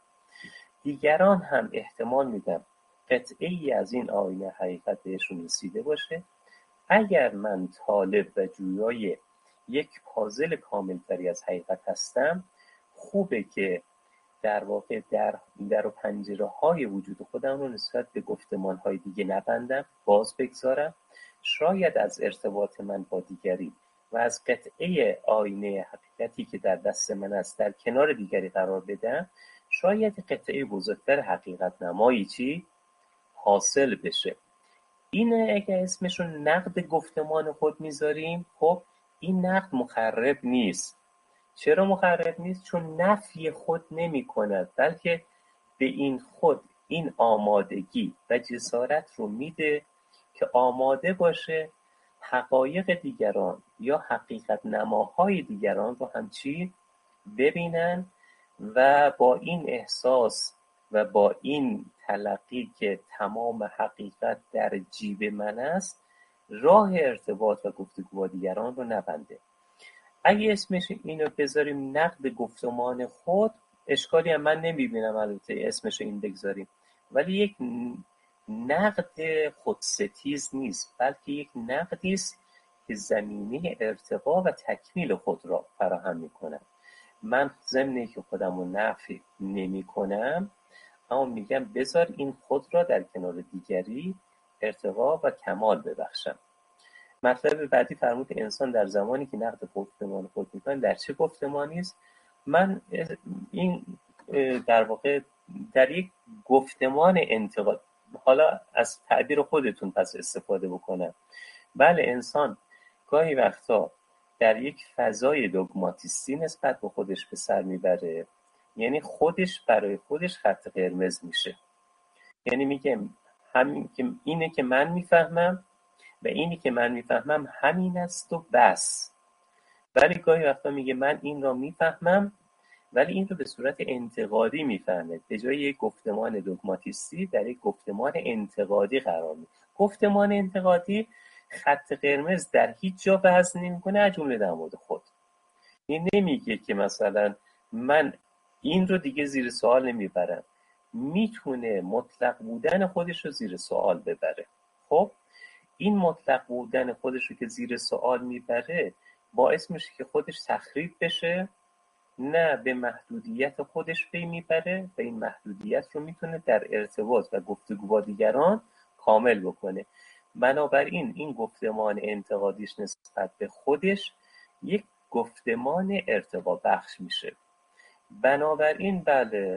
دیگران هم احتمال میدم قطعه‌ای از این آینه حقیقت بهشون رسیده باشه. اگر من طالب و جویای یک پازل کاملتری از حقیقت هستم، خوبه که در واقع در در و پنجره های وجود خودم رو نسبت به گفتمان های دیگه نبندم، باز بگذارم. شاید از ارتباط من با دیگری و از قطعه آینه حقیقتی که در دست من است در کنار دیگری قرار بدم، شاید قطعه بزرگتر حقیقت نمایی چی حاصل بشه. اینه اگه اسمشو نقد گفتمان خود میذاریم، خب این نقد مخرب نیست. چرا مخرب نیست؟ چون نفی خود نمی کند، بلکه به این خود این آمادگی و جسارت رو میده که آماده باشه حقایق دیگران یا حقیقت نماهای دیگران رو همچی ببینن و با این احساس و با این تلقی که تمام حقیقت در جیب من است، راه ارتباط و گفتگو با دیگران رو نبنده. اگه اسمش اینو بذاریم نقد گفتمان خود، اشکالی هم من نمیبینم البته اسمش این بگذاریم، ولی یک نقد خودستیز نیست، بلکه یک نقدی است که زمینه ارتقا و تکمیل خود را فراهم میکنه. من ضمن که خودم رو نفی نمی کنم، اما میگم بذار این خود را در کنار دیگری ارتقا و کمال ببخشم. مطلب بعدی فرمود انسان در زمانی که نقد گفتمان خود میکنه در چه گفتمانی است؟ من این در واقع در یک گفتمان انتقاد، حالا از تعبیر خودتون پس استفاده بکنم. بله انسان گاهی وقتا در یک فضای دوگماتیستی نسبت به خودش به سر میبره، یعنی خودش برای خودش خط قرمز میشه، یعنی میگه همین که اینه که من میفهمم و اینی که من میفهمم همین است و بس. ولی گاهی وقتا میگه من این را میفهمم، ولی این رو به صورت انتقادی میفهمه، به جای یک گفتمان دوگماتیستی در یک گفتمان انتقادی قرار میده. گفتمان انتقادی خط قرمز در هیچ جا وضع نمیکنه از جمله در مورد خود. این نمیگه که مثلا من این رو دیگه زیر سوال نمیبرم، میتونه مطلق بودن خودش رو زیر سوال ببره. خب این مطلق بودن خودش رو که زیر سوال میبره باعث میشه که خودش تخریب بشه، نه به محدودیت خودش پی میبره و این محدودیت رو میتونه در ارتباط و گفتگو با دیگران کامل بکنه. بنابراین این گفتمان انتقادیش نسبت به خودش یک گفتمان ارتقا بخش میشه. بنابراین بله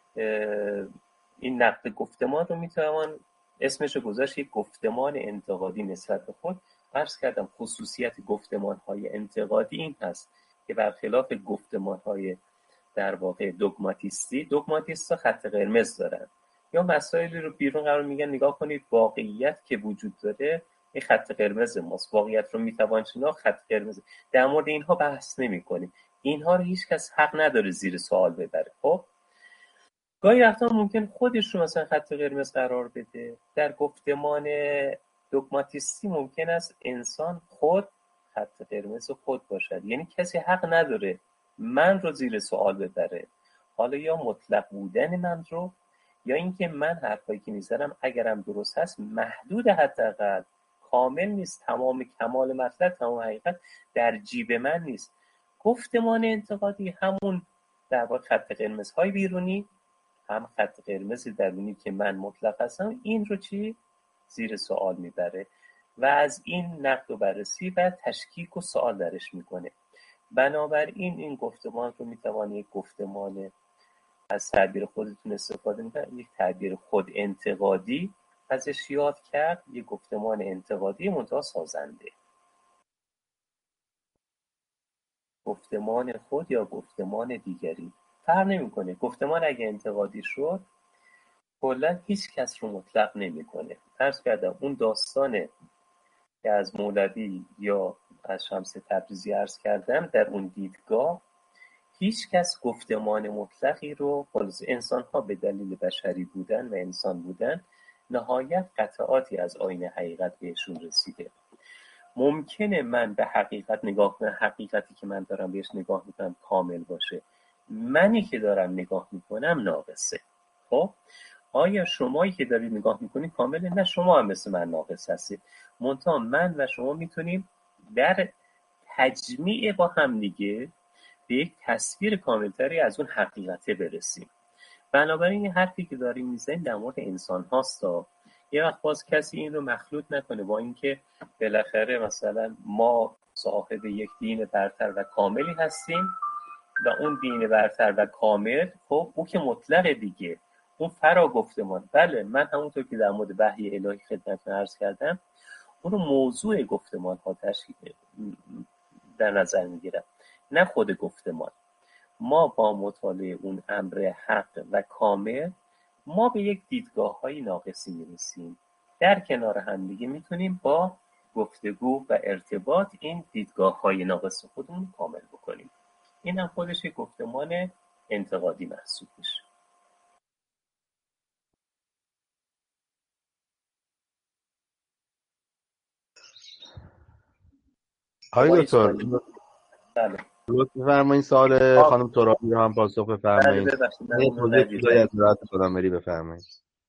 این نقد گفتمان رو میتوان اسمش رو گذاشت یک گفتمان انتقادی نسبت به خود. عرض کردم خصوصیت گفتمان های انتقادی این هست که برخلاف گفتمان های در واقع دوگماتیستی، دوگماتیست ها خط قرمز دارن یا مسائلی رو بیرون قرار میگن نگاه کنید واقعیت که وجود داره این خط قرمز ماست، واقعیت رو میتوان شناخت، خط قرمز. در مورد اینها بحث نمی کنیم، اینها رو هیچ کس حق نداره زیر سوال ببره. خب گاهی وقتا ممکن خودش رو مثلا خط قرمز قرار بده در گفتمان دوگماتیستی ممکن است انسان خود خط قرمز خود باشد، یعنی کسی حق نداره من رو زیر سوال ببره، حالا یا مطلق بودن من رو، یا اینکه من حرفایی که میزنم اگرم درست هست محدود، حداقل کامل نیست، تمام کمال مطلب، تمام حقیقت در جیب من نیست. گفتمان انتقادی همون در واقع خط قرمزهای بیرونی، هم خط قرمز درونی که من مطلق هستم، این رو چی؟ زیر سوال میبره و از این نقد و بررسی و تشکیک و سوال درش میکنه. بنابراین این گفتمان رو میتوان یک گفتمان، از تعبیر خودتون استفاده میکنم، یک تعبیر خود انتقادی ازش یاد کرد، یک گفتمان انتقادی منتها سازنده. گفتمان خود یا گفتمان دیگری فرق نمیکنه. گفتمان اگه انتقادی شد کلا هیچ کس رو مطلق نمیکنه. عرض کردم اون داستانه که از مولوی یا از شمس تبریزی عرض کردم، در اون دیدگاه هیچ کس گفتمان مطلقی رو، خلاص انسان ها به دلیل بشری بودن و انسان بودن نهایت قطعاتی از آیین حقیقت بهشون رسیده. ممکنه من به حقیقت نگاه کنم، حقیقتی که من دارم بهش نگاه میکنم کامل باشه، منی که دارم نگاه میکنم ناقصه. خب آیا شمایی که دارید نگاه میکنید کامله؟ نه، شما هم مثل من ناقص هستید. منتها من و شما میتونیم در تجمیع با هم دیگه به یک تصویر کاملتری از اون حقیقته برسیم. بنابراین این حرفی که داریم میزنیم در مورد انسان هاست. یه وقت باز کسی این رو مخلوط نکنه با اینکه بالاخره مثلا ما صاحب یک دین برتر و کاملی هستیم و اون دین برتر و کامل، خب اون که مطلق دیگه، اون فرا گفتمان. بله، من همونطور که در مورد وحی الهی خدمتتون عرض کردم، اون رو موضوع گفتمان ها تشکیل در نظر میگیرم، نه خود گفتمان. ما با مطالعه اون امر حق و کامل ما به یک دیدگاه های ناقصی میرسیم. در کنار هم دیگه میتونیم با گفتگو و ارتباط این دیدگاه های ناقص خودمون کامل بکنیم. این هم خودش یک گفتمان انتقادی محسوب میشه. آقای دکتر بله. لطف بفرمایید سوال خانم ترابی رو هم پاسخ بفرمایید. بله ببخشید من یه اون رو توضیح کوتاهی از ندیدم. قرائت خدامری بفرمایید.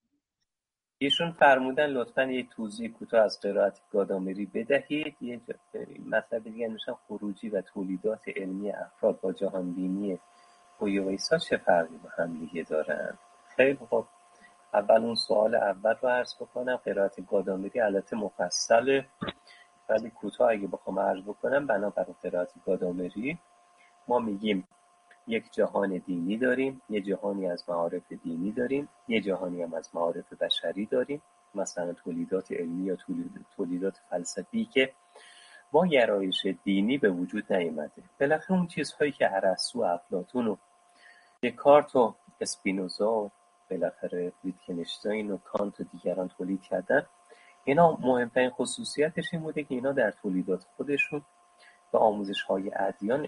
ایشون فرمودن لطفاً یک توضیح کوتاه از قرائت گادامری بدهید. یه مطلب دیگه میشن خروجی و تولیدات علمی افراد با جهان بینی اویویسا چه فرقی با هم دیگه دارن؟ خیلی خب، اول اون سوال اول رو عرض بکنم. قرائت گادامری البته مفصله ولی کوتاه اگه بخوام عرض بکنم، بنابر قرائت گادامری ما میگیم یک جهان دینی داریم، یه جهانی از معارف دینی داریم، یه جهانی هم از معارف بشری داریم، مثلا تولیدات علمی یا تولیدات فلسفی که با گرایش دینی به وجود نیامده. بالاخره اون چیزهایی که ارسطو و افلاطون و دکارت و اسپینوزا و بالاخره ویتکنشتاین و کانت و دیگران تولید کردن، اینا مهمترین خصوصیتش این بوده که اینا در تولیدات خودشون به آموزش‌های ادیان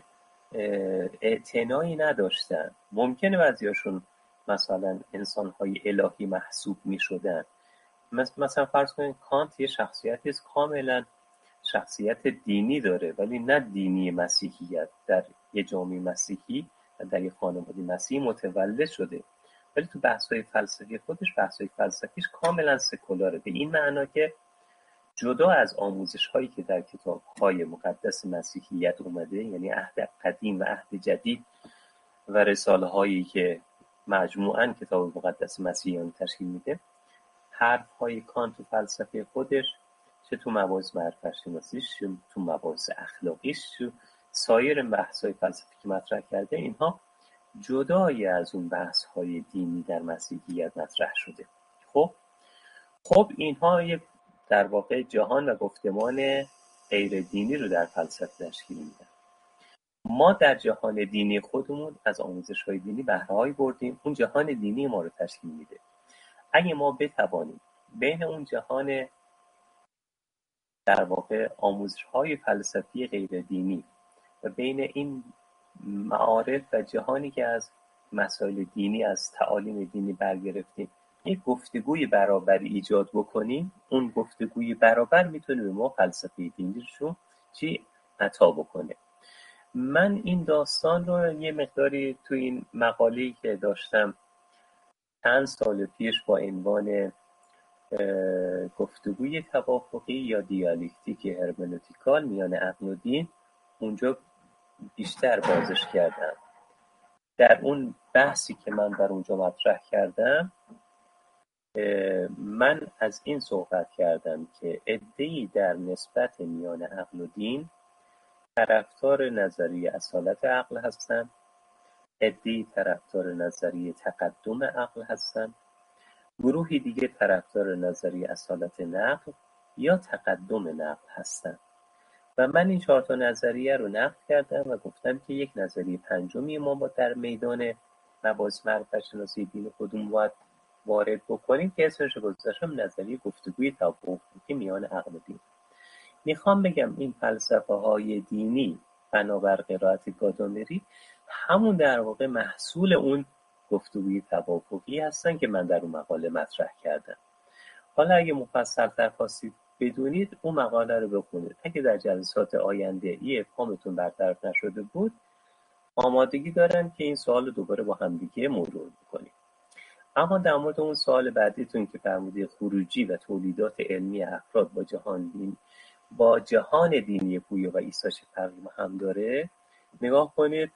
اعتنایی نداشتن. ممکنه بعضیاشون مثلا انسان‌های الهی محسوب می‌شدن. مثلا فرض کنید کانت یه شخصیتی است کاملا شخصیت دینی داره، ولی نه دینی مسیحیت، در یه جامعه مسیحی و در یه خانواده مسیحی متولد شده، ولی تو بحث‌های فلسفی خودش، بحث‌های فلسفیش کاملا سکولاره، به این معنا که جدا از آموزش هایی که در کتاب های مقدس مسیحیت اومده، یعنی عهد قدیم و عهد جدید و رساله هایی که مجموعاً کتاب مقدس مسیحیان تشکیل میده، حرف های کانت و فلسفه خودش، چه تو مباحث معرفت شناسیش، چه تو مباحث اخلاقیش، چه سایر بحث های فلسفی که مطرح کرده، اینها جدای از اون بحث های دینی در مسیحیت مطرح شده. خب خب اینها یک در واقع جهان و گفتمان غیر دینی رو در فلسفه تشکیل میدن. ما در جهان دینی خودمون از آموزش‌های دینی بهره‌هایی بردیم، اون جهان دینی ما رو تشکیل میده. اگه ما بتوانیم بین اون جهان در واقع آموزش‌های فلسفی غیر دینی و بین این معارف و جهانی که از مسائل دینی، از تعالیم دینی برگرفتیم یک گفتگوی برابری ایجاد بکنیم، اون گفتگوی برابر میتونه به ما فلسفه دینی رو چی عطا بکنه. من این داستان رو یه مقداری تو این مقاله‌ای که داشتم چند سال پیش با عنوان گفتگوی توافقی یا دیالکتیک هرمنوتیکال میان عقل و دین اونجا بیشتر بازش کردم. در اون بحثی که من در اونجا مطرح کردم من از این صحبت کردم که عده‌ای در نسبت میان عقل و دین طرفدار نظریه اصالت عقل هستند، عده‌ای طرفدار نظریه تقدم عقل هستند، گروهی دیگه طرفدار نظریه اصالت نقل یا تقدم نقل هستند. و من این چهار تا نظریه رو نقد کردم و گفتم که یک نظریه پنجمی ما با در میدان مباحث معرفت شناسی دین خودمون باید وارد بکنیم که اسمش رو گذاشتم نظریه گفتگوی توافقی میان عقل و دین. میخوام بگم این فلسفه های دینی بنابر قرائت گادامری همون در واقع محصول اون گفتگوی توافقی هستن که من در اون مقاله مطرح کردم. حالا اگه مفصل‌تر خواستید بدونید اون مقاله رو بخونید. اگه در جلسات آینده ای افهامتون برطرف نشده بود آمادگی دارم که این سوال رو دوباره با هم دیگه مرور بکنیم. اما در مورد اون سوال بعدیتون که فرمودید خروجی و تولیدات علمی افراد با جهان دین با جهان دینی پویا و عیسی چه فرقی هم داره، نگاه کنید.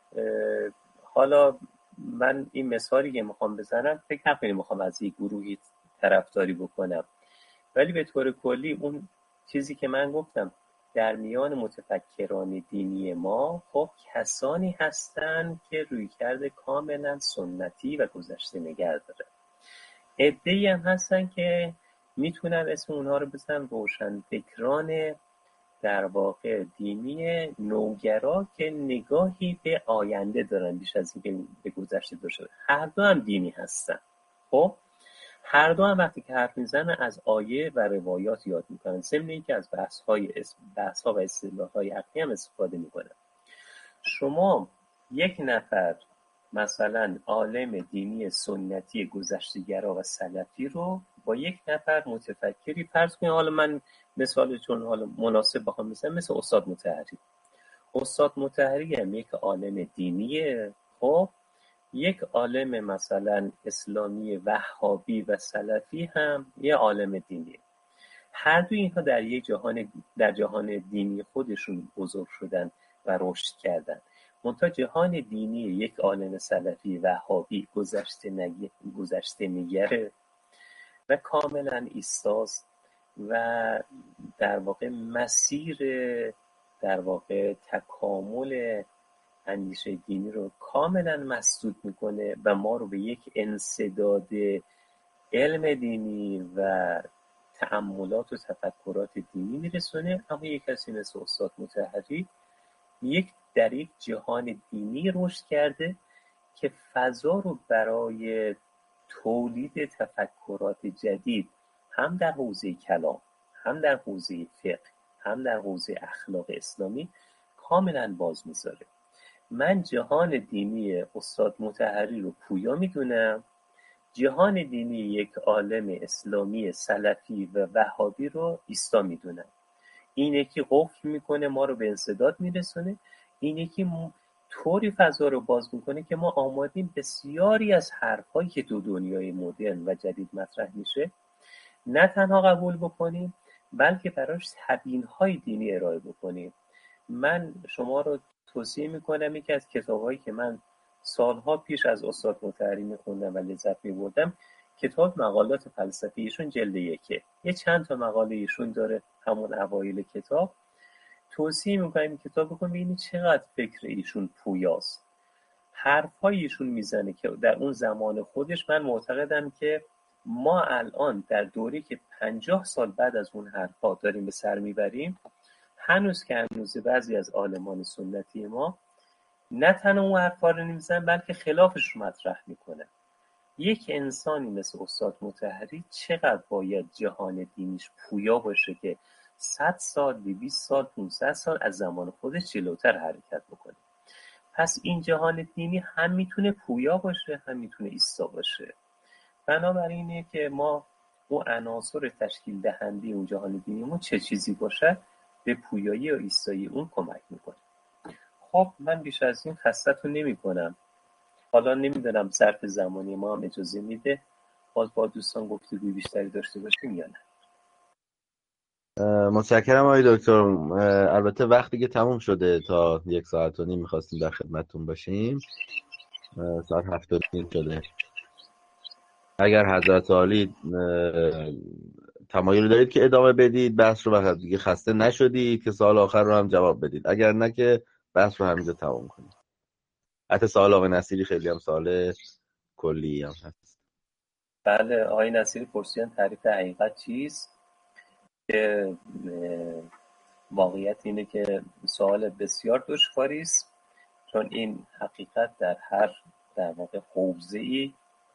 حالا من این مثالی که میخوام بزنم فکر نکنید میخوام از یک گروهی طرفداری بکنم، ولی به طور کلی اون چیزی که من گفتم در میان متفکران دینی ما خب کسانی هستن که رویکرد کاملا سنتی و گذشته نگر داره. عده‌ای هم هستن که میتونم اسم اونها رو بزنم روشنفکران در واقع دینی نوگرا که نگاهی به آینده دارن بیش از اینکه به گذشته داشته. هر دو هم دینی هستن. خب هر دو هم وقتی که حرف میزنن از آیه و روایات یاد میکنن، ضمن اینکه از بحث‌های بحث‌ها و اصطلاح‌های عقلی هم استفاده میکنن. شما یک نفر مثلا عالم دینی سنتی گذشته‌گرا و سلفی رو با یک نفر متفکری فرض کنید، حالا من مثال چون حالا مناسب بخوام بزنم مثل استاد مطهری. استاد مطهری هم یک عالم دینیه، خب یک عالم مثلا اسلامی وهابی و سلفی هم یه عالم دینیه. هر دو اینها در یک جهان در جهان دینی خودشون بزرگ شدن و رشد کردن. منتها جهان دینی یک عالم سلفی وهابی گذشته نگ... گذشته نگره و کاملا ایستاست و در واقع مسیر در واقع تکامل اندیشه دینی رو کاملا مسدود میکنه و ما رو به یک انسداد علم دینی و تأملات و تفکرات دینی میرسونه. اما یک کسی مثل استاد مطهری یک در یک جهان دینی رشد کرده که فضا رو برای تولید تفکرات جدید هم در حوزه کلام، هم در حوزه فقه، هم در حوزه اخلاق اسلامی کاملا باز میذاره. من جهان دینی استاد مطهری رو پویا میدونم، جهان دینی یک عالم اسلامی سلفی و وهابی رو ایستا میدونم. این یکی قفل میکنه ما رو به انسداد میرسونه، این یکی طوری فضا رو باز میکنه که ما آمادیم بسیاری از حرفایی که تو دنیای مدرن و جدید مطرح میشه نه تنها قبول بکنیم بلکه براش تبیین‌های دینی ارائه بکنیم. من شما رو توصیه میکنم یکی از کتابایی که من سالها پیش از استاد مطهری میخوندم و لذت میبردم کتاب مقالات فلسفی ایشون جلد یکه، یه چند تا مقاله ایشون داره همون اوایل کتاب. توصیه میکنم این کتاب بکن ببینید چقدر فکر ایشون پویاست، حرفای ایشون میزنه که در اون زمان خودش من معتقدم که ما الان در دوری که پنجاه سال بعد از اون حرفا داریم به سر میبریم هنوز که هنوز بعضی از عالمان سنتی ما نه تنها اون حرفا رو نمیزنن بلکه خلافش رو مطرح میکنن. یک انسانی مثل استاد مطهری چقدر باید جهان دینیش پویا باشه که صد سال، دویست سال، پانصد سال از زمان خودش جلوتر حرکت بکنه. پس این جهان دینی هم میتونه پویا باشه هم میتونه ایستا باشه. بنابراینه که ما اون عناصر تشکیل دهنده اون جهان بینیمون چه چیزی باشه به پویایی و ایستایی اون کمک میکنه. خب من بیش از این خستتون نمی کنم. حالا نمیدونم ظرف زمانی ما هم اجازه میده باز با دوستان گفتگوی بیشتری داشته باشیم یا نه. متشکرم آقای دکتر. البته وقتی که تموم شده، تا یک ساعت و نیم میخواستیم در خدمتتون باشیم، ساعت هفت و نیم شده. اگر حضرت عالی تمایل دارید که ادامه بدید بحث رو، وقت دیگه خسته نشدید که سوال آخر رو هم جواب بدید، اگر نه که بحث رو همینجا تمام کنید. حتی سوال آقای نصیری خیلی هم سوال کلی هم هست. بله، آقای نصیری پرسیدن تعریف حقیقت چیست، که واقعیت اینه که سوال بسیار دشواری است، چون این حقیقت در هر در واقع حوزه‌ای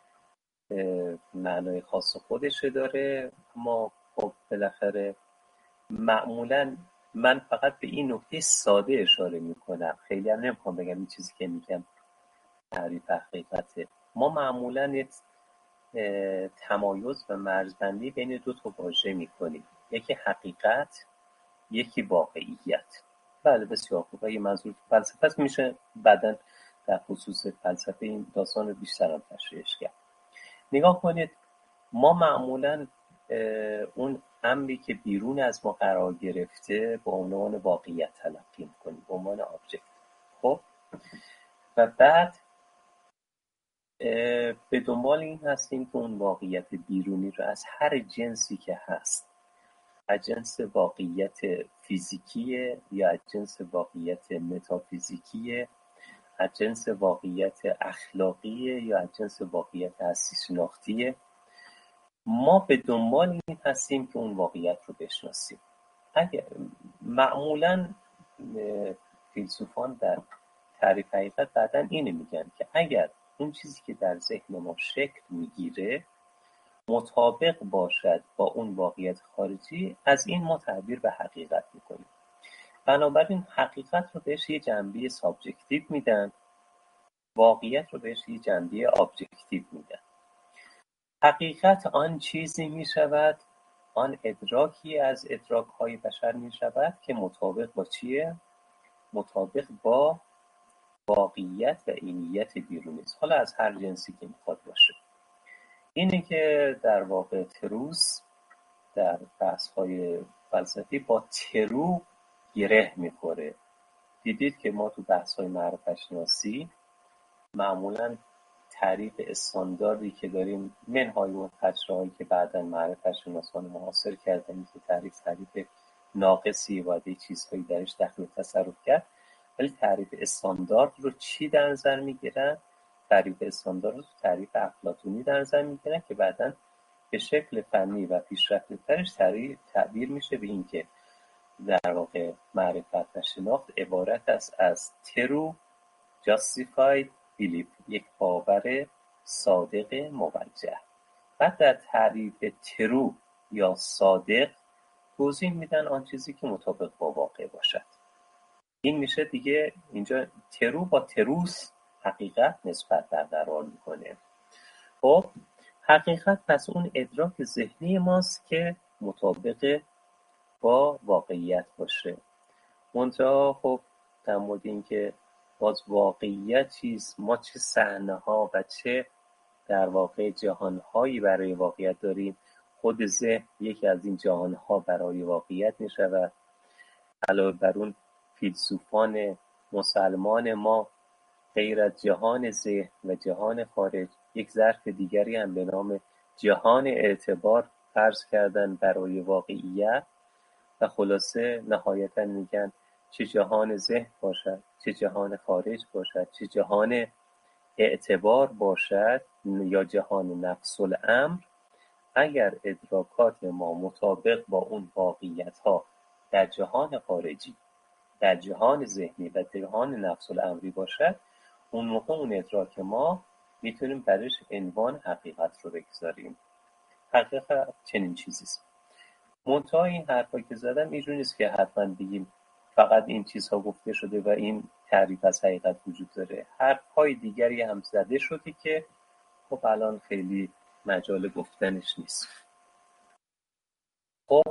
معنای خاص خودشه داره. اما خب بالاخره معمولا من فقط به این نکته ساده اشاره میکنم، خیلی هم نمیخوام بگم این چیزی که میگم تعریف حقیقته. ما معمولا تمایز و مرزبندی بین دو تا واژه میکنیم، یکی حقیقت، یکی واقعیت. بله بسیار خوب. اگه منظور فلسفه است میشه بعداً در خصوص فلسفه این داستان رو بیشتر هم تشریحش کرد. نگاه کنید، ما معمولاً اون امری که بیرون از ما قرار گرفته به عنوان واقعیت تلقی میکنیم، به عنوان آبجکت. خب و بعد به دنبال این هستیم که اون واقعیت بیرونی رو از هر جنسی که هست، از جنس واقعیت فیزیکیه یا از جنس واقعیت متافیزیکیه، از جنس واقعیت اخلاقیه یا از جنس واقعیت هستی شناختیه، ما به دنبال این هستیم که اون واقعیت رو بشناسیم. اگر معمولاً فیلسوفان در تعریف حقیقت بعداً اینو میگن که اگر اون چیزی که در ذهن ما شکل میگیره مطابق باشد با اون واقعیت خارجی، از این ما تعبیر به حقیقت میکنیم. بنابراین حقیقت رو بهش یه جنبه سابجکتیو میدن، واقعیت رو بهش یه جنبه ابجکتیو میدن. حقیقت آن چیزی میشود، آن ادراکی از ادراک‌های بشر میشود که مطابق با چیه؟ مطابق با واقعیت و عینیت بیرونی است، حالا از هر جنسی که میخواد باشه. اینه که در واقع تروس در بحث‌های فلسفی با ترو گره میخوره. دیدید که ما تو بحث‌های معرفت شناسی معمولاً تعریف استانداردی که داریم، منهای اون خدشه‌هایی که بعداً معرفت شناسان معاصر کردن که تعریف تعریف ناقصی و یه چیزهایی درش دخل تصرف کرد، ولی تعریف استاندارد رو چی در نظر میگیرن؟ تعریف استاندارد رو تعریف افلاطونی در نظر میگیرن که بعداً به شکل فنی و پیشرفته‌ترش تعبیر میشه به این که در واقع معرفت و شناخت عبارت است از true justified belief، یک باور صادق موجه. بعد در تعریف true یا صادق توضیح میدن آن چیزی که مطابق با واقع باشد. این میشه دیگه اینجا ترو با تروس حقیقت نسبت برقرار میکنه. خب حقیقت پس اون ادراک ذهنی ماست که مطابق با واقعیت باشه. منتها خب در مورد این که باز واقعیت چیست، ما چه صحنه ها و چه در واقع جهان هایی برای واقعیت داریم، خود ذهن یکی از این جهان ها برای واقعیت می شود. علاوه بر اون فیلسوفان مسلمان ما غیر از جهان ذهن و جهان خارج یک ظرف دیگری هم به نام جهان اعتبار فرض کردن برای واقعیت و خلاصه نهایتا میگن چه جهان ذهن باشد، چه جهان خارج باشد، چه جهان اعتبار باشد یا جهان نفس الامر، اگر ادراکات ما مطابق با اون واقعیت ها در جهان خارجی، در جهان ذهنی و جهان نفس الامری باشد، اون موقع اون ادراک ما میتونیم برش عنوان حقیقت رو بگذاریم. حقیقت چنین چیزیست. منتها این حرفایی که زدم اینجوری نیست که حتما بگیم فقط این چیزها گفته شده و این تعریف از حقیقت وجود داره. حرفهای دیگری هم زده شده که خب الان خیلی مجال گفتنش نیست. خب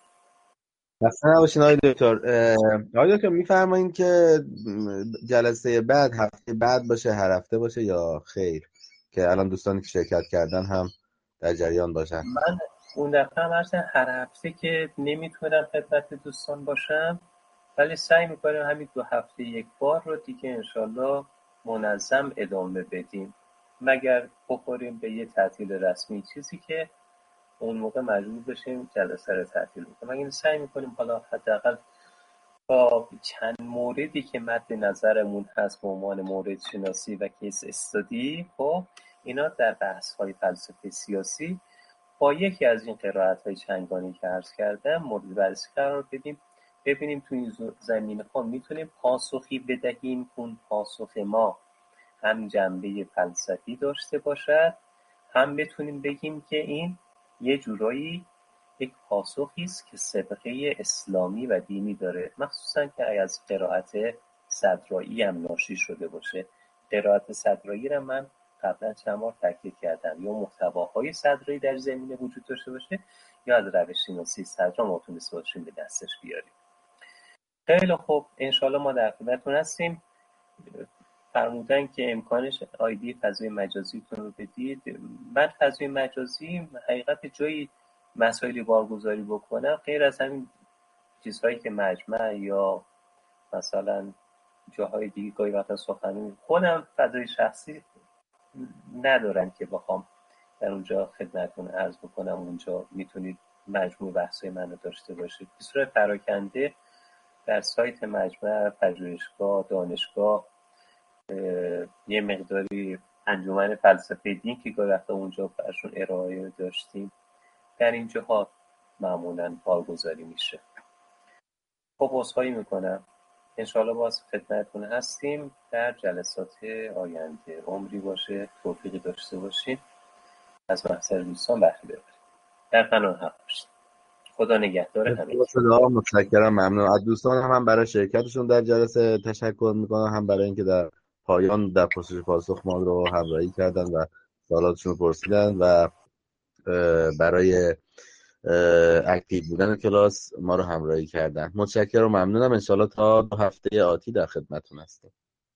اصلا نباشین آقای دکتر. آقای دکتر میفرمایید که جلسه بعد هفته بعد باشه، هر هفته باشه یا خیر، که الان دوستانی که شرکت کردن هم در جریان باشن؟ من اون دفعه هم هر هفته که نمیتونم خدمت دوستان باشم، ولی سعی میکنیم همین دو هفته یک بار رو دیگه انشالله منظم ادامه بدیم، مگر بخوریم به یه تعطیل رسمی، چیزی که اون موقع مجبور بشیم جلسه رو تعطیل کنیم. مگر سعی میکنیم حالا حداقل با چند موردی که مد نظرمون هست به عنوان مورد شناسی و کیس استادی، خب اینا در بحث های فلسفه سیاسی با یکی از این قرائت های چندگانی که عرض کردم مورد بررسی قرار بدیم، ببینیم تو این زمینه ها میتونیم پاسخی بدهیم، اون پاسخ ما هم جنبه فلسفی داشته باشد، هم بتونیم بگیم که این یه جورایی یک پاسخی است که سابقه اسلامی و دینی داره، مخصوصا که از قرائت صدرایی هم ناشی شده باشه. قرائت صدرایی را من قبلا چند بار تاکید کردم، یا محتواهای صدرایی در زمینه وجود داشته باشه یا از روش شناسی صدرا ما تونسته باشیم به دستش بیاریم. خیلی خوب، انشالله ما در خدمتتون هستیم. فرمودن که امکانش آیدی فضای مجازیتون رو بدید. من فضای مجازی حقیقت جایی مسائلی بارگذاری بکنم غیر از همین چیزهایی که مجمع یا مثلا جاهای دیگه گاهی وقتا سخنرانی، خودم فضای شخصی ندارم که بخوام در اونجا خدمتتون عرض بکنم. اونجا میتونید مجموع بحثای منو داشته باشید به صورت پراکنده در سایت مجمع، پژوهشگاه، دانشگاه، یه مقداری انجمن فلسفه دین که گاهی وقتا اونجا برشون ارائه داشتیم، در این جاها معمولاً بارگذاری میشه. خب عذرخواهی میکنم، انشاءالله باز خدمتتون هستیم در جلسات آینده. عمری باشه، توفیقی داشته باشید، از محضر دوستان بهره ببرید. در قنال حق باشید. خدا نگهدار همگی. متشکرم، ممنون از دوستان هم, هم برای شرکتشون در جلسه تشکر میکنم، هم برای اینکه در پایان در پرسش پاسخ ما رو همراهی کردن و سوالاتشون رو پرسیدن و برای اکتیو بودن کلاس ما رو همراهی کردن. متشکرم و ممنونم. انشالله تا دو هفته آتی در خدمتتون هستم.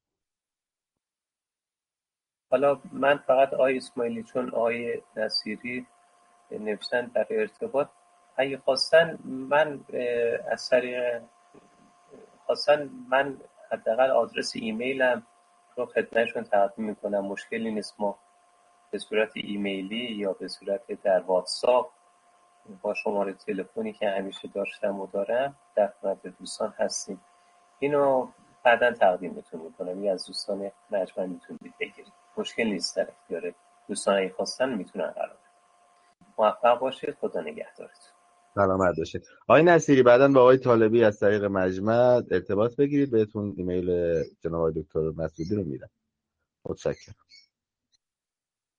حالا من فقط آقای اسماعیلی چون آقای نصیری نوشتن برای ارتباط، اگه خواستن من از طریق خواستن من حداقل آدرس ایمیلم رو خدمتشون تقدیم میکنم، مشکلی نیست. ما به صورت ایمیلی یا به صورت در واتساپ با شماره تلفنی که همیشه داشتم و دارم در خدمت دوستان هستیم. اینو بعداً تقدیمتون میکنم، یا از دوستان مجمع میتونید بگیرید، مشکل نیست. در اختیار دوستان اگه خواستن میتونن قرار بدن. موفق باشید، خدا نگهدارتون. سلامت باشید. آقای نصیری بعداً با آقای طالبی از طریق مجمع ارتباط بگیرید، بهتون ایمیل جناب آقای دکتر مسعودی رو میدم. متشکرم.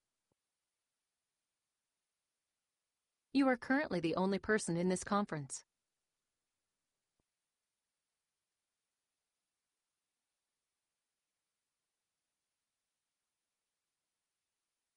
You are currently the only person in this conference.